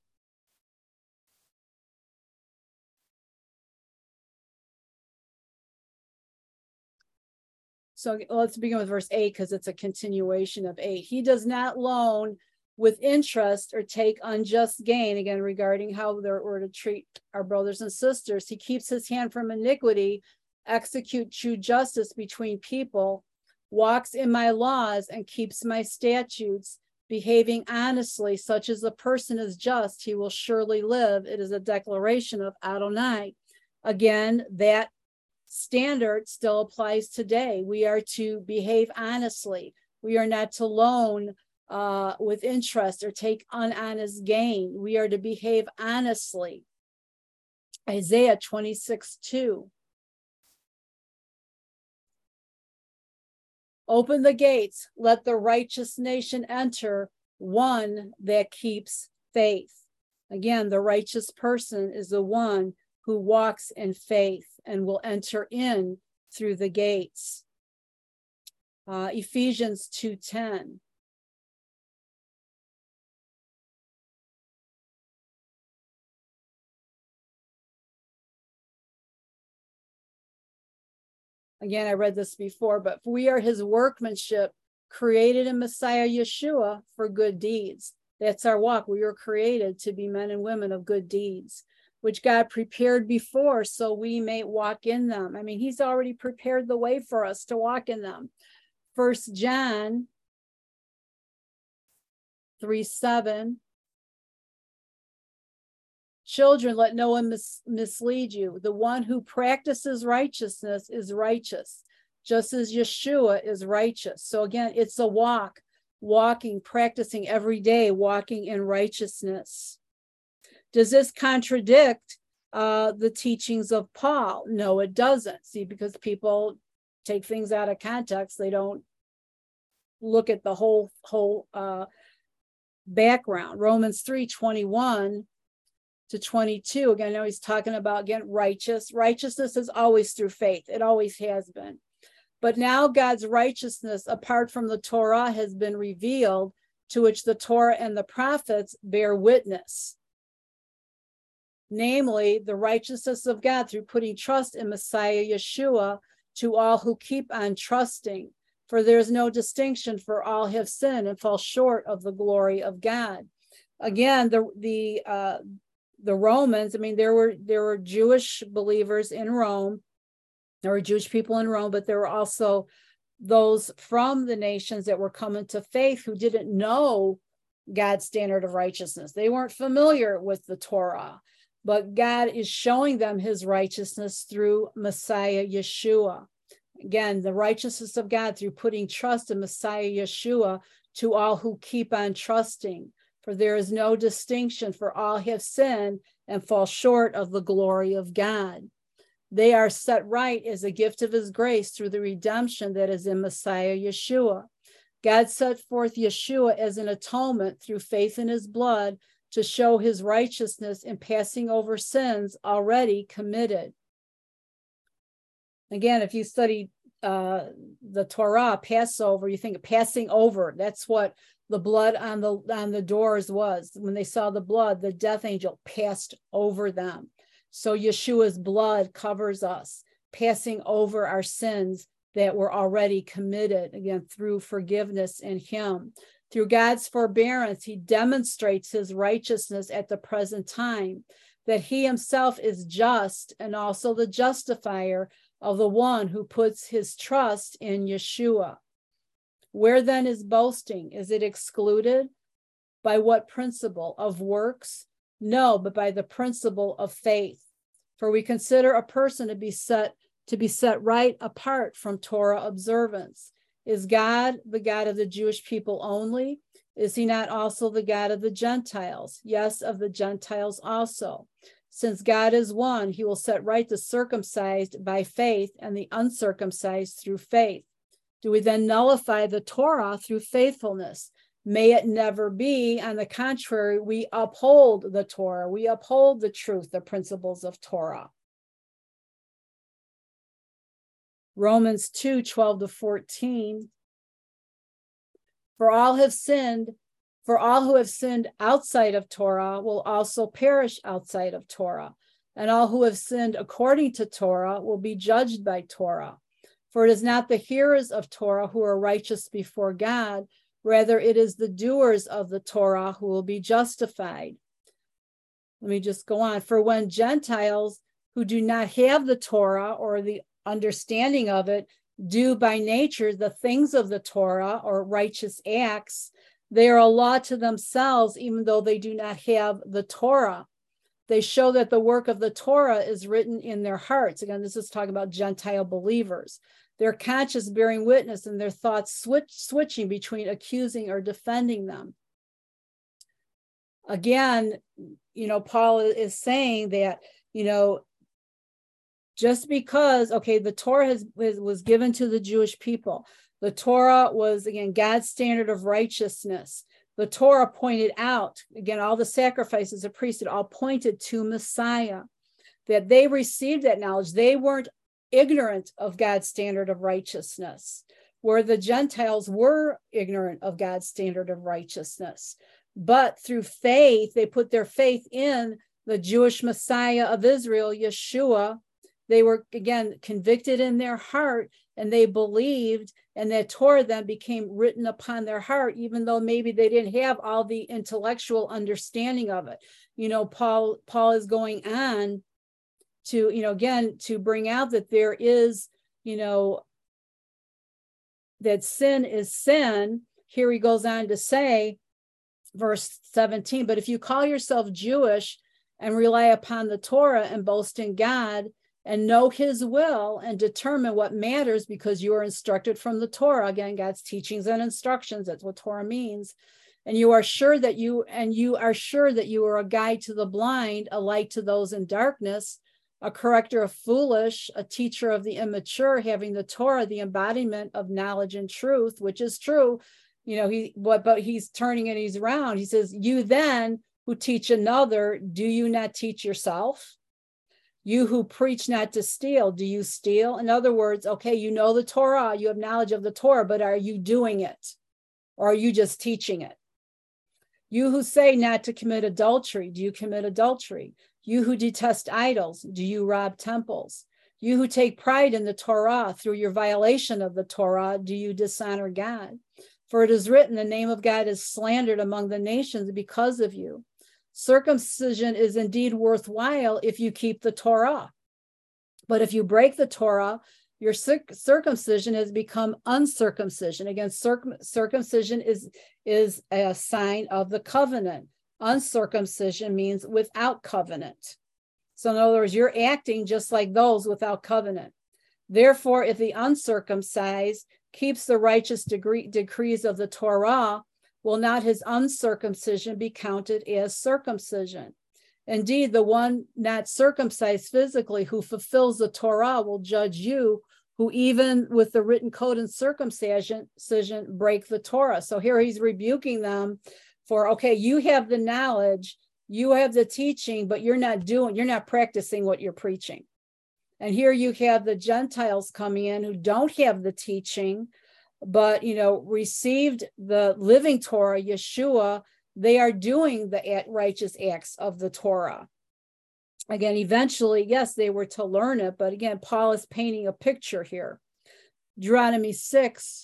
So let's begin with verse eight because it's a continuation of eight. He does not loan with interest or take unjust gain, again, regarding how we're to treat our brothers and sisters. He keeps his hand from iniquity, execute true justice between people, walks in my laws and keeps my statutes, behaving honestly, such as a person is just, he will surely live. It is a declaration of Adonai. Again, that standard still applies today. We are to behave honestly. We are not to loan uh, with interest or take unhonest gain. We are to behave honestly. Isaiah twenty-six two. Open the gates, let the righteous nation enter, one that keeps faith. Again, the righteous person is the one who walks in faith and will enter in through the gates. Uh, Ephesians two ten. Again, I read this before, but we are his workmanship, created in Messiah Yeshua for good deeds. That's our walk. We were created to be men and women of good deeds, which God prepared before so we may walk in them. I mean, he's already prepared the way for us to walk in them. First John three seven. Children, let no one mis- mislead you. The one who practices righteousness is righteous, just as Yeshua is righteous. So again, it's a walk, walking, practicing every day, walking in righteousness. Does this contradict uh, the teachings of Paul? No, it doesn't. See, because people take things out of context. They don't look at the whole, whole uh, background. Romans three twenty-one to twenty-two. Again, I know he's talking about, again, righteous. Righteousness is always through faith. It always has been. But now God's righteousness, apart from the Torah, has been revealed, to which the Torah and the prophets bear witness. Namely, the righteousness of God through putting trust in Messiah Yeshua to all who keep on trusting. For there is no distinction, for all have sinned and fall short of the glory of God. Again, the, the, uh, the Romans, I mean, there were there were Jewish believers in Rome. There were Jewish people in Rome, but there were also those from the nations that were coming to faith who didn't know God's standard of righteousness. They weren't familiar with the Torah, but God is showing them his righteousness through Messiah Yeshua. Again, the righteousness of God through putting trust in Messiah Yeshua to all who keep on trusting. For there is no distinction, for all have sinned and fall short of the glory of God. They are set right as a gift of his grace through the redemption that is in Messiah Yeshua. God set forth Yeshua as an atonement through faith in his blood to show his righteousness in passing over sins already committed. Again, if you study uh, the Torah, Passover, you think of passing over. That's what the blood on the on the doors was. When they saw the blood, the death angel passed over them. So Yeshua's blood covers us, passing over our sins that were already committed, again, through forgiveness in him. Through God's forbearance, he demonstrates his righteousness at the present time, that he himself is just and also the justifier of the one who puts his trust in Yeshua. Where then is boasting? Is it excluded? By what principle? Of works? No, but by the principle of faith. For we consider a person to be set to be set right apart from Torah observance. Is God the God of the Jewish people only? Is he not also the God of the Gentiles? Yes, of the Gentiles also. Since God is one, he will set right the circumcised by faith and the uncircumcised through faith. Do we then nullify the Torah through faithfulness? May it never be. On the contrary, we uphold the Torah. We uphold the truth, the principles of Torah. Romans two, twelve to fourteen. For all have sinned, For all who have sinned outside of Torah will also perish outside of Torah, and all who have sinned according to Torah will be judged by Torah. For it is not the hearers of Torah who are righteous before God, rather it is the doers of the Torah who will be justified. Let me just go on. For when Gentiles who do not have the Torah or the understanding of it do by nature the things of the Torah or righteous acts, they are a law to themselves, even though they do not have the Torah. They show that the work of the Torah is written in their hearts. Again, this is talking about Gentile believers. Their conscience bearing witness and their thoughts switch, switching between accusing or defending them. Again, you know, Paul is saying that, you know, just because, okay, the Torah has, was given to the Jewish people. The Torah was, again, God's standard of righteousness. The Torah pointed out, again, all the sacrifices of priesthood all pointed to Messiah, that they received that knowledge. They weren't ignorant of God's standard of righteousness, where the Gentiles were ignorant of God's standard of righteousness. But through faith, they put their faith in the Jewish Messiah of Israel, Yeshua. They were, again, convicted in their heart, and they believed, and that Torah then became written upon their heart, even though maybe they didn't have all the intellectual understanding of it. You know, Paul, Paul is going on to, you know, again, to bring out that there is, you know, that sin is sin. Here he goes on to say, verse seventeen, but if you call yourself Jewish and rely upon the Torah and boast in God and know his will and determine what matters because you are instructed from the Torah, again, God's teachings and instructions, that's what Torah means. And you are sure that you, and you are sure that you are a guide to the blind, a light to those in darkness, a corrector of foolish, a teacher of the immature, having the Torah, the embodiment of knowledge and truth, which is true. You know, he, but, but he's turning it, he's around. He says, you then who teach another, do you not teach yourself? You who preach not to steal, do you steal? In other words, okay, you know the Torah, you have knowledge of the Torah, but are you doing it? Or are you just teaching it? You who say not to commit adultery, do you commit adultery? You who detest idols, do you rob temples? You who take pride in the Torah, through your violation of the Torah, do you dishonor God? For it is written, the name of God is slandered among the nations because of you. Circumcision is indeed worthwhile if you keep the Torah. But if you break the Torah, your circ- circumcision has become uncircumcision. Again, circ- circumcision is, is a sign of the covenant. Uncircumcision means without covenant. So in other words, you're acting just like those without covenant. Therefore, if the uncircumcised keeps the righteous degree, decrees of the Torah, will not his uncircumcision be counted as circumcision? Indeed, the one not circumcised physically who fulfills the Torah will judge you, who even with the written code and circumcision break the Torah. So here he's rebuking them for, okay, you have the knowledge, you have the teaching, but you're not doing, you're not practicing what you're preaching. And here you have the Gentiles coming in who don't have the teaching, but, you know, received the living Torah, Yeshua. They are doing the righteous acts of the Torah. Again, eventually, yes, they were to learn it, but again, Paul is painting a picture here. Deuteronomy six,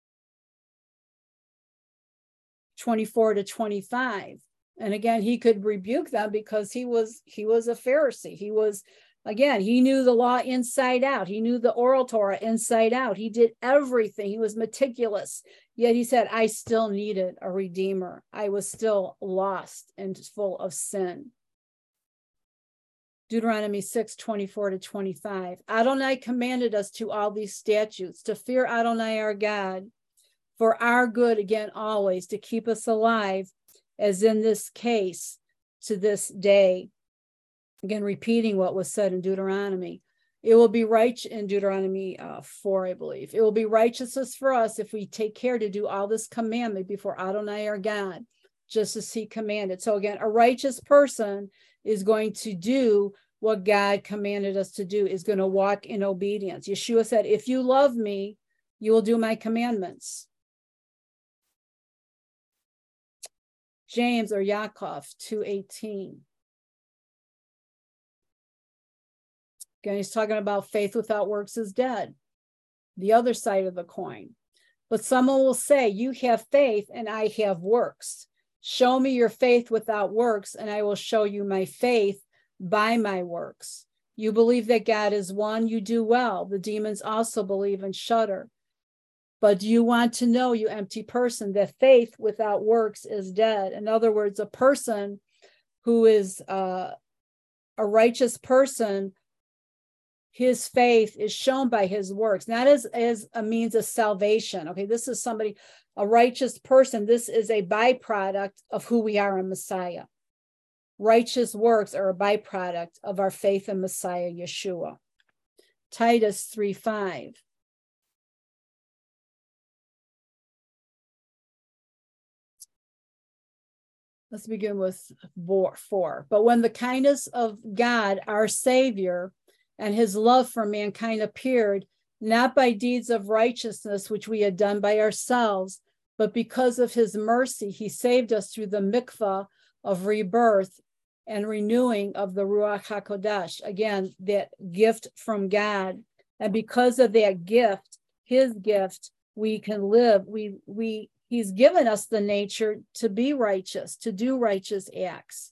twenty-four to twenty-five. And again, he could rebuke them because he was, he was a Pharisee. He was, again, he knew the law inside out. He knew the oral Torah inside out. He did everything. He was meticulous. Yet he said, I still needed a redeemer. I was still lost and full of sin. Deuteronomy six, twenty-four to twenty-five. Adonai commanded us to all these statutes, to fear Adonai our God, for our good, again, always, to keep us alive, as in this case, to this day. Again, repeating what was said in Deuteronomy. It will be right in Deuteronomy uh, four, I believe. It will be righteousness for us if we take care to do all this commandment before Adonai our God, just as he commanded. So again, a righteous person is going to do what God commanded us to do, is going to walk in obedience. Yeshua said, if you love me, you will do my commandments. James or Yaakov two eighteen. Again, he's talking about faith without works is dead. The other side of the coin. But someone will say, you have faith and I have works. Show me your faith without works, and I will show you my faith by my works. You believe that God is one, you do well. The demons also believe and shudder. But do you want to know, you empty person, that faith without works is dead? In other words, a person who is uh, a righteous person, his faith is shown by his works, not as, as a means of salvation. Okay, this is somebody, a righteous person. This is a byproduct of who we are in Messiah. Righteous works are a byproduct of our faith in Messiah Yeshua. Titus three five. Let's begin with four. But when the kindness of God, our Savior, and his love for mankind appeared, not by deeds of righteousness which we had done by ourselves, but because of his mercy, he saved us through the mikvah of rebirth and renewing of the Ruach HaKodesh. Again, that gift from God. And because of that gift, his gift, we can live. We, we, he's given us the nature to be righteous, to do righteous acts.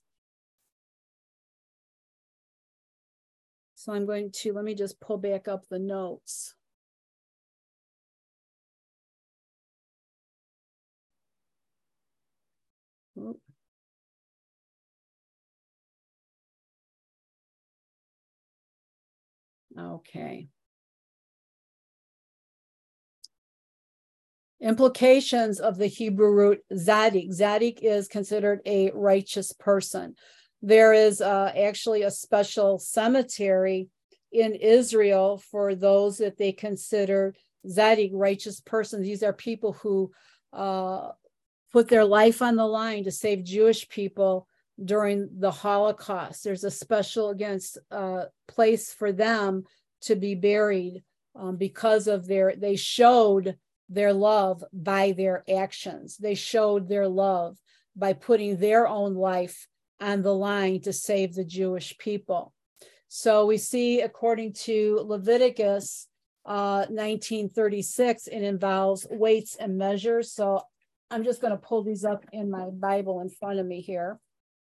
So I'm going to, let me just pull back up the notes. Oop. Okay. Implications of the Hebrew root Zadik. Zadik is considered a righteous person. There is uh, actually a special cemetery in Israel for those that they consider Zadik, righteous persons. These are people who uh, put their life on the line to save Jewish people during the Holocaust. There's a special, against uh, place for them to be buried um, because of their, they showed their love by their actions. They showed their love by putting their own life on the line to save the Jewish people. So we see, according to Leviticus uh, nineteen thirty-six, it involves weights and measures. So I'm just going to pull these up in my Bible in front of me here.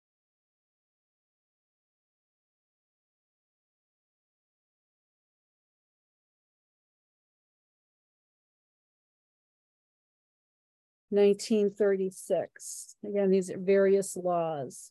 nineteen thirty-six. Again, these are various laws.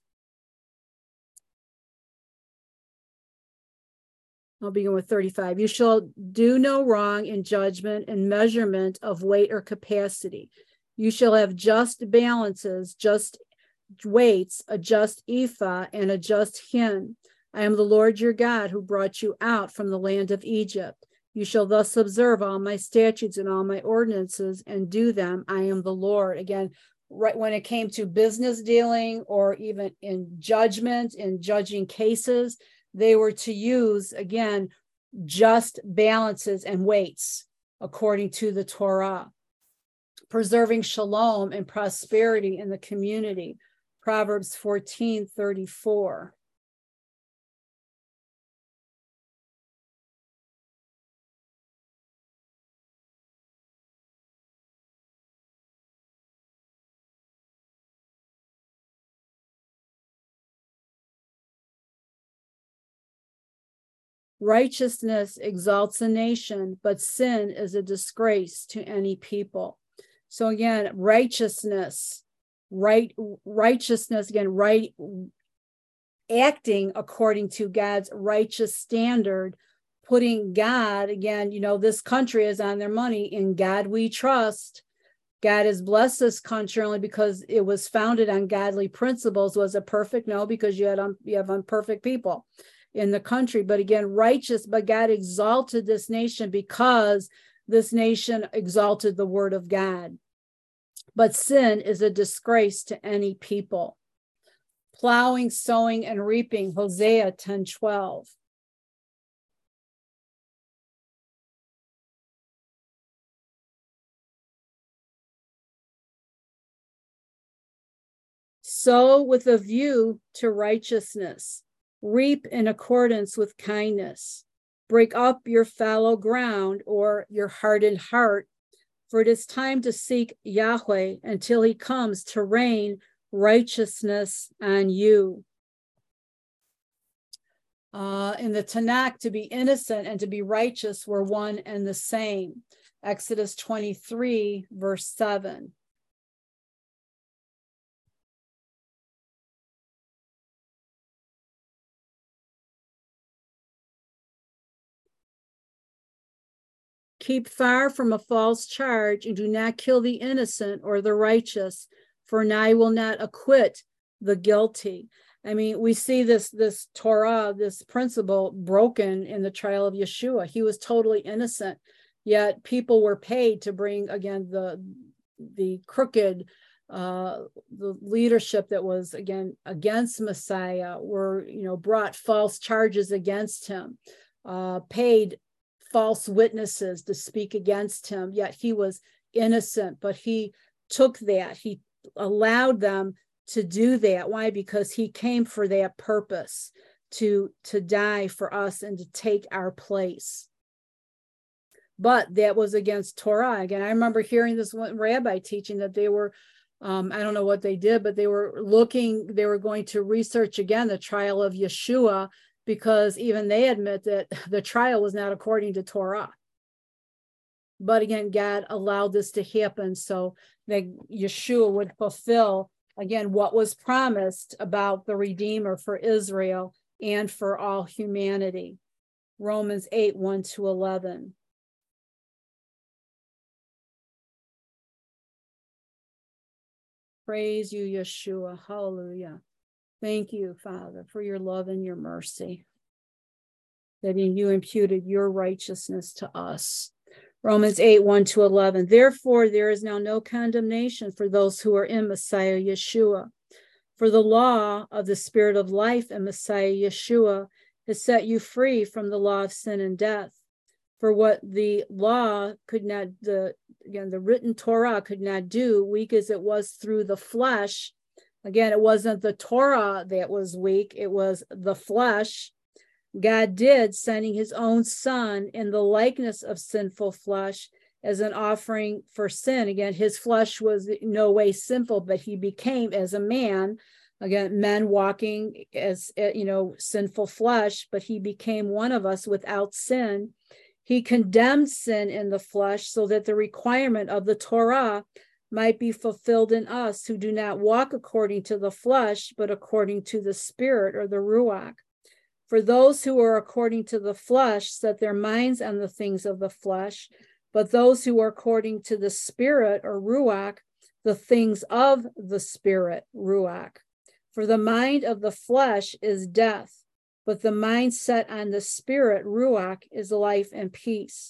I'll begin with thirty-five. You shall do no wrong in judgment and measurement of weight or capacity. You shall have just balances, just weights, a just ephah, and a just hin. I am the Lord your God who brought you out from the land of Egypt. You shall thus observe all my statutes and all my ordinances and do them. I am the Lord. Again, right when it came to business dealing or even in judgment, in judging cases, they were to use, again, just balances and weights according to the Torah. Preserving shalom and prosperity in the community. Proverbs fourteen thirty-four. Righteousness exalts a nation, but sin is a disgrace to any people. So again, righteousness, right, righteousness, again, right, acting according to God's righteous standard, putting God, again, you know, this country is on their money. In God we trust. God has blessed this country only because it was founded on godly principles. Was it perfect? No, because you had um, you have imperfect people in the country. But again, righteous, but God exalted this nation because this nation exalted the word of God. But sin is a disgrace to any people. Plowing, sowing, and reaping, Hosea ten twelve. Sow with a view to righteousness. Reap in accordance with kindness. Break up your fallow ground or your hardened heart, for it is time to seek Yahweh until he comes to rain righteousness on you. Uh, in the Tanakh, to be innocent and to be righteous were one and the same. Exodus twenty-three, verse seven. Keep far from a false charge and do not kill the innocent or the righteous, for I will not acquit the guilty. I mean, we see this, this Torah, this principle broken in the trial of Yeshua. He was totally innocent, yet people were paid to bring, again, the, the crooked, uh, the leadership that was, again, against Messiah were, you know, brought false charges against him, uh, paid false witnesses to speak against him, yet he was innocent, but he took that, he allowed them to do that. Why? Because he came for that purpose, to, to die for us and to take our place. But that was against Torah. Again, I remember hearing this one rabbi teaching that they were, um, I don't know what they did, but they were looking, they were going to research again the trial of Yeshua, because even they admit that the trial was not according to Torah. But again, God allowed this to happen so that Yeshua would fulfill, again, what was promised about the Redeemer for Israel and for all humanity. Romans eight, one to eleven. Praise you, Yeshua. Hallelujah. Thank you, Father, for your love and your mercy, that you imputed your righteousness to us. Romans eight, one to eleven. Therefore, there is now no condemnation for those who are in Messiah Yeshua. For the law of the Spirit of life in Messiah Yeshua has set you free from the law of sin and death. For what the law could not, the again, the written Torah could not do, weak as it was through the flesh. Again, it wasn't the Torah that was weak, it was the flesh. God did, sending his own son in the likeness of sinful flesh as an offering for sin. Again, his flesh was in no way sinful, but he became as a man. Again, men walking as, you know, sinful flesh, but he became one of us without sin. He condemned sin in the flesh so that the requirement of the Torah might be fulfilled in us who do not walk according to the flesh, but according to the Spirit, or the Ruach. For those who are according to the flesh set their minds on the things of the flesh, but those who are according to the Spirit, or Ruach, the things of the Spirit, Ruach. For the mind of the flesh is death, but the mind set on the Spirit, Ruach, is life and peace.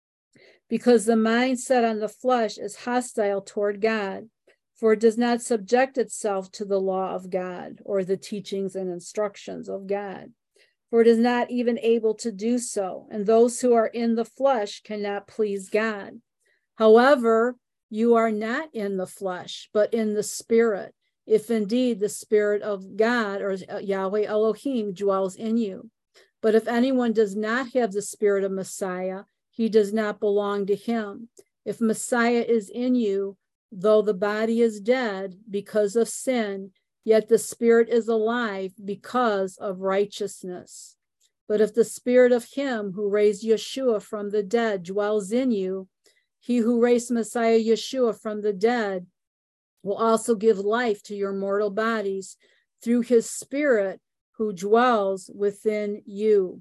Because the mind set on the flesh is hostile toward God, for it does not subject itself to the law of God or the teachings and instructions of God, for it is not even able to do so, and those who are in the flesh cannot please God. However, you are not in the flesh, but in the Spirit, if indeed the Spirit of God, or Yahweh Elohim, dwells in you. But if anyone does not have the Spirit of Messiah, he does not belong to him. If Messiah is in you, though the body is dead because of sin, yet the Spirit is alive because of righteousness. But if the Spirit of him who raised Yeshua from the dead dwells in you, he who raised Messiah Yeshua from the dead will also give life to your mortal bodies through his Spirit who dwells within you.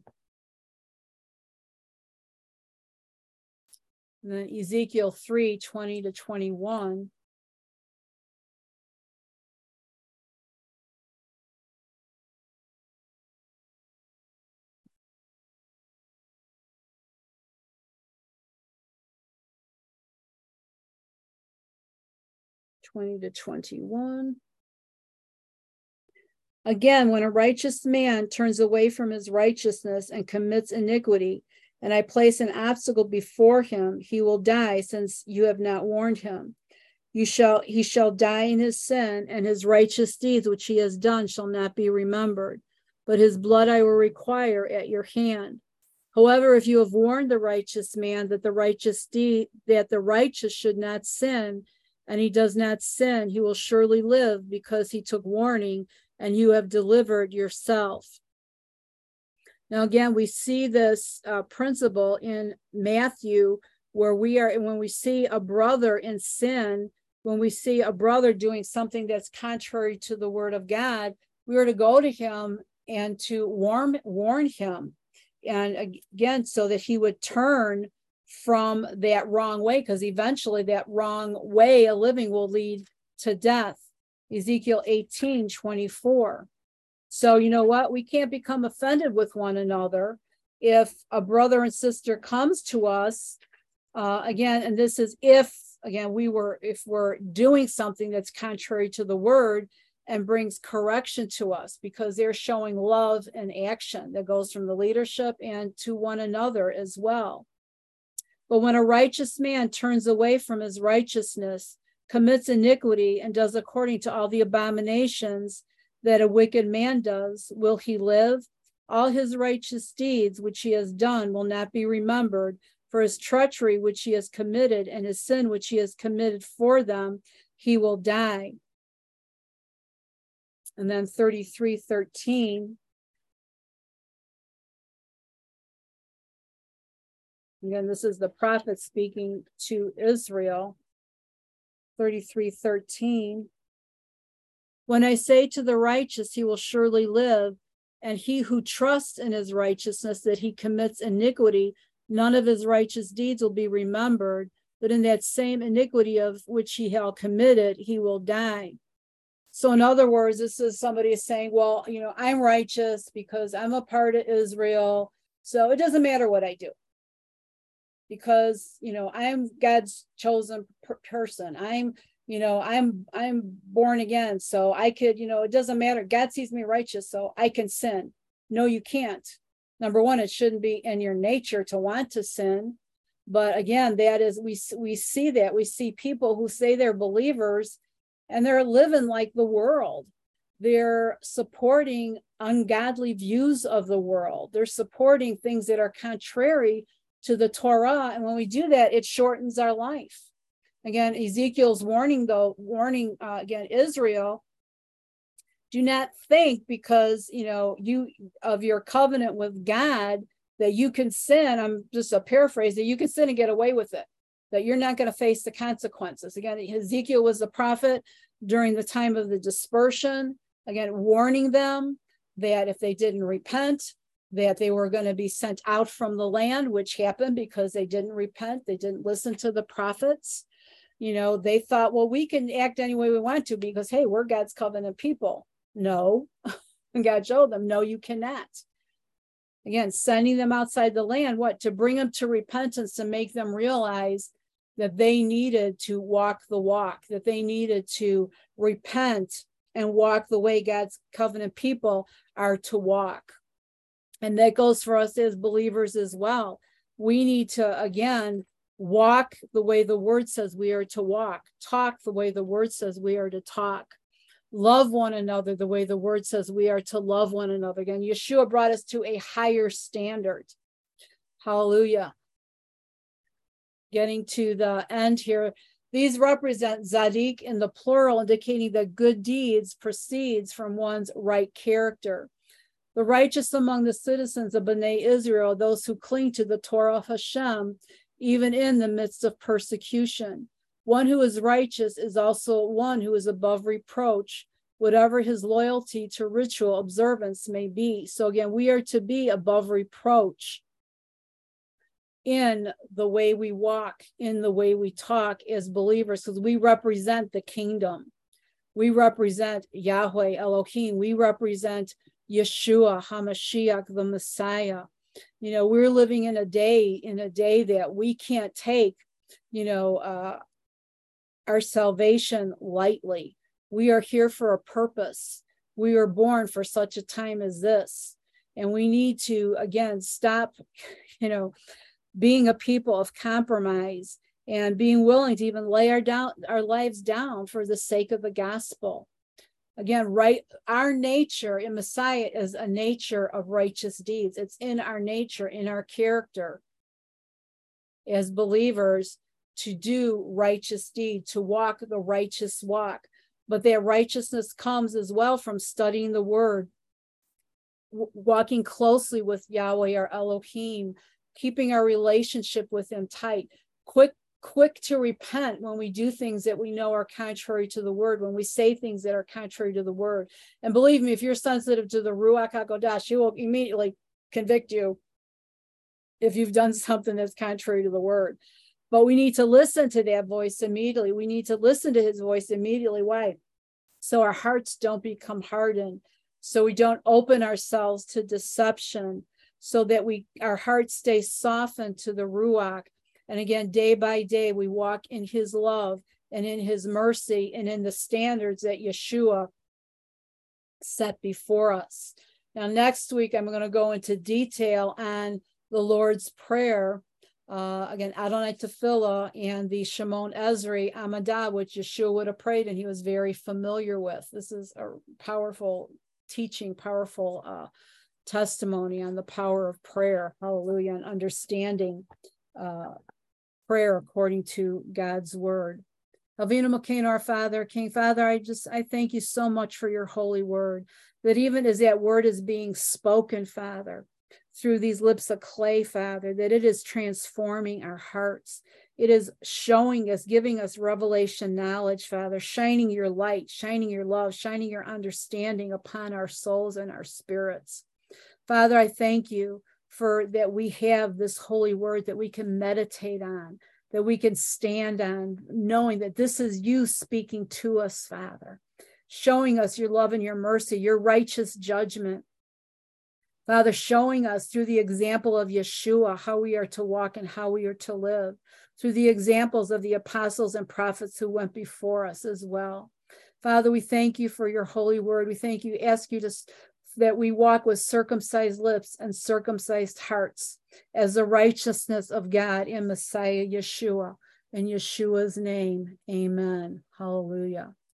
And then Ezekiel three, twenty to twenty-one. twenty to twenty-one. Again, when a righteous man turns away from his righteousness and commits iniquity, and I place an obstacle before him, he will die, since you have not warned him. You shall, he shall die in his sin, and his righteous deeds which he has done shall not be remembered. But his blood I will require at your hand. However, if you have warned the righteous man that the righteous deed, that the righteous should not sin, and he does not sin, he will surely live, because he took warning, and you have delivered yourself. Now, again, we see this uh, principle in Matthew, where we are, when we see a brother in sin, when we see a brother doing something that's contrary to the word of God, we are to go to him and to warn, warn him. And again, so that he would turn from that wrong way, because eventually that wrong way of living will lead to death. Ezekiel eighteen twenty-four. So you know what? We can't become offended with one another. If a brother and sister comes to us, uh, again, and this is if, again, we were, if we're doing something that's contrary to the word and brings correction to us, because they're showing love and action that goes from the leadership and to one another as well. But when a righteous man turns away from his righteousness, commits iniquity, and does according to all the abominations that a wicked man does, will he live? All his righteous deeds which he has done will not be remembered, for his treachery which he has committed and his sin which he has committed for them, he will die. And then thirty-three thirteen. Again, this is the prophet speaking to Israel. thirty-three thirteen. When I say to the righteous, he will surely live, and he who trusts in his righteousness that he commits iniquity, none of his righteous deeds will be remembered, but in that same iniquity of which he had committed, he will die. So in other words, this is somebody saying, well, you know, I'm righteous because I'm a part of Israel, so it doesn't matter what I do, because, you know, I'm God's chosen per- person. I'm, you know, I'm, I'm born again. So I could, you know, it doesn't matter. God sees me righteous, so I can sin. No, you can't. Number one, it shouldn't be in your nature to want to sin. But again, that is, we, we see that. We see people who say they're believers and they're living like the world. They're supporting ungodly views of the world. They're supporting things that are contrary to the Torah. And when we do that, it shortens our life. Again, Ezekiel's warning, though, warning, uh, again, Israel, do not think because, you know, you, of your covenant with God, that you can sin. I'm just a paraphrase, that you can sin and get away with it, that you're not going to face the consequences. Again, Ezekiel was the prophet during the time of the dispersion, again, warning them that if they didn't repent, that they were going to be sent out from the land, which happened because they didn't repent. They didn't listen to the prophets. You know, they thought, well, we can act any way we want to because, hey, we're God's covenant people. No, and God showed them, no, you cannot. Again, sending them outside the land, what? To bring them to repentance, to make them realize that they needed to walk the walk, that they needed to repent and walk the way God's covenant people are to walk. And that goes for us as believers as well. We need to, again, walk the way the word says we are to walk, talk the way the word says we are to talk, love one another the way the word says we are to love one another. Again, Yeshua brought us to a higher standard. Hallelujah. Getting to the end here, these represent Zadik in the plural, indicating that good deeds proceeds from one's right character. The righteous among the citizens of Bnei Israel, those who cling to the Torah of Hashem, even in the midst of persecution. One who is righteous is also one who is above reproach, whatever his loyalty to ritual observance may be. So again, we are to be above reproach in the way we walk, in the way we talk as believers, because we represent the kingdom. We represent Yahweh Elohim. We represent Yeshua HaMashiach, the Messiah. You know, we're living in a day, in a day that we can't take, you know, uh, our salvation lightly. We are here for a purpose. We were born for such a time as this. And we need to, again, stop, you know, being a people of compromise and being willing to even lay our down our lives down for the sake of the gospel. Again, right, our nature in Messiah is a nature of righteous deeds. It's in our nature, in our character as believers to do righteous deeds, to walk the righteous walk. But that righteousness comes as well from studying the word, w- walking closely with Yahweh, our Elohim, keeping our relationship with him tight, quick quick to repent when we do things that we know are contrary to the word, when we say things that are contrary to the word. And believe me, if you're sensitive to the Ruach HaKodesh, he will immediately convict you if you've done something that's contrary to the word. But we need to listen to that voice immediately. We need to listen to his voice immediately. Why? So our hearts don't become hardened, so we don't open ourselves to deception, so that we our hearts stay softened to the Ruach. And again, day by day, we walk in his love and in his mercy and in the standards that Yeshua set before us. Now, next week, I'm going to go into detail on the Lord's Prayer. Uh, again, Adonai Tefillah and the Shemon Ezri Amidah, which Yeshua would have prayed and he was very familiar with. This is a powerful teaching, powerful uh, testimony on the power of prayer. Hallelujah. And understanding uh, prayer according to God's word. Avinu Malkeinu, our Father, King Father, I just, I thank you so much for your holy word, that even as that word is being spoken, Father, through these lips of clay, Father, that it is transforming our hearts. It is showing us, giving us revelation knowledge, Father, shining your light, shining your love, shining your understanding upon our souls and our spirits. Father, I thank you for that we have this holy word that we can meditate on, that we can stand on, knowing that this is you speaking to us, Father, showing us your love and your mercy, your righteous judgment. Father, showing us through the example of Yeshua how we are to walk and how we are to live, through the examples of the apostles and prophets who went before us as well. Father, we thank you for your holy word. We thank you, ask you to, that we walk with circumcised lips and circumcised hearts as the righteousness of God in Messiah Yeshua. In Yeshua's name, amen. Hallelujah.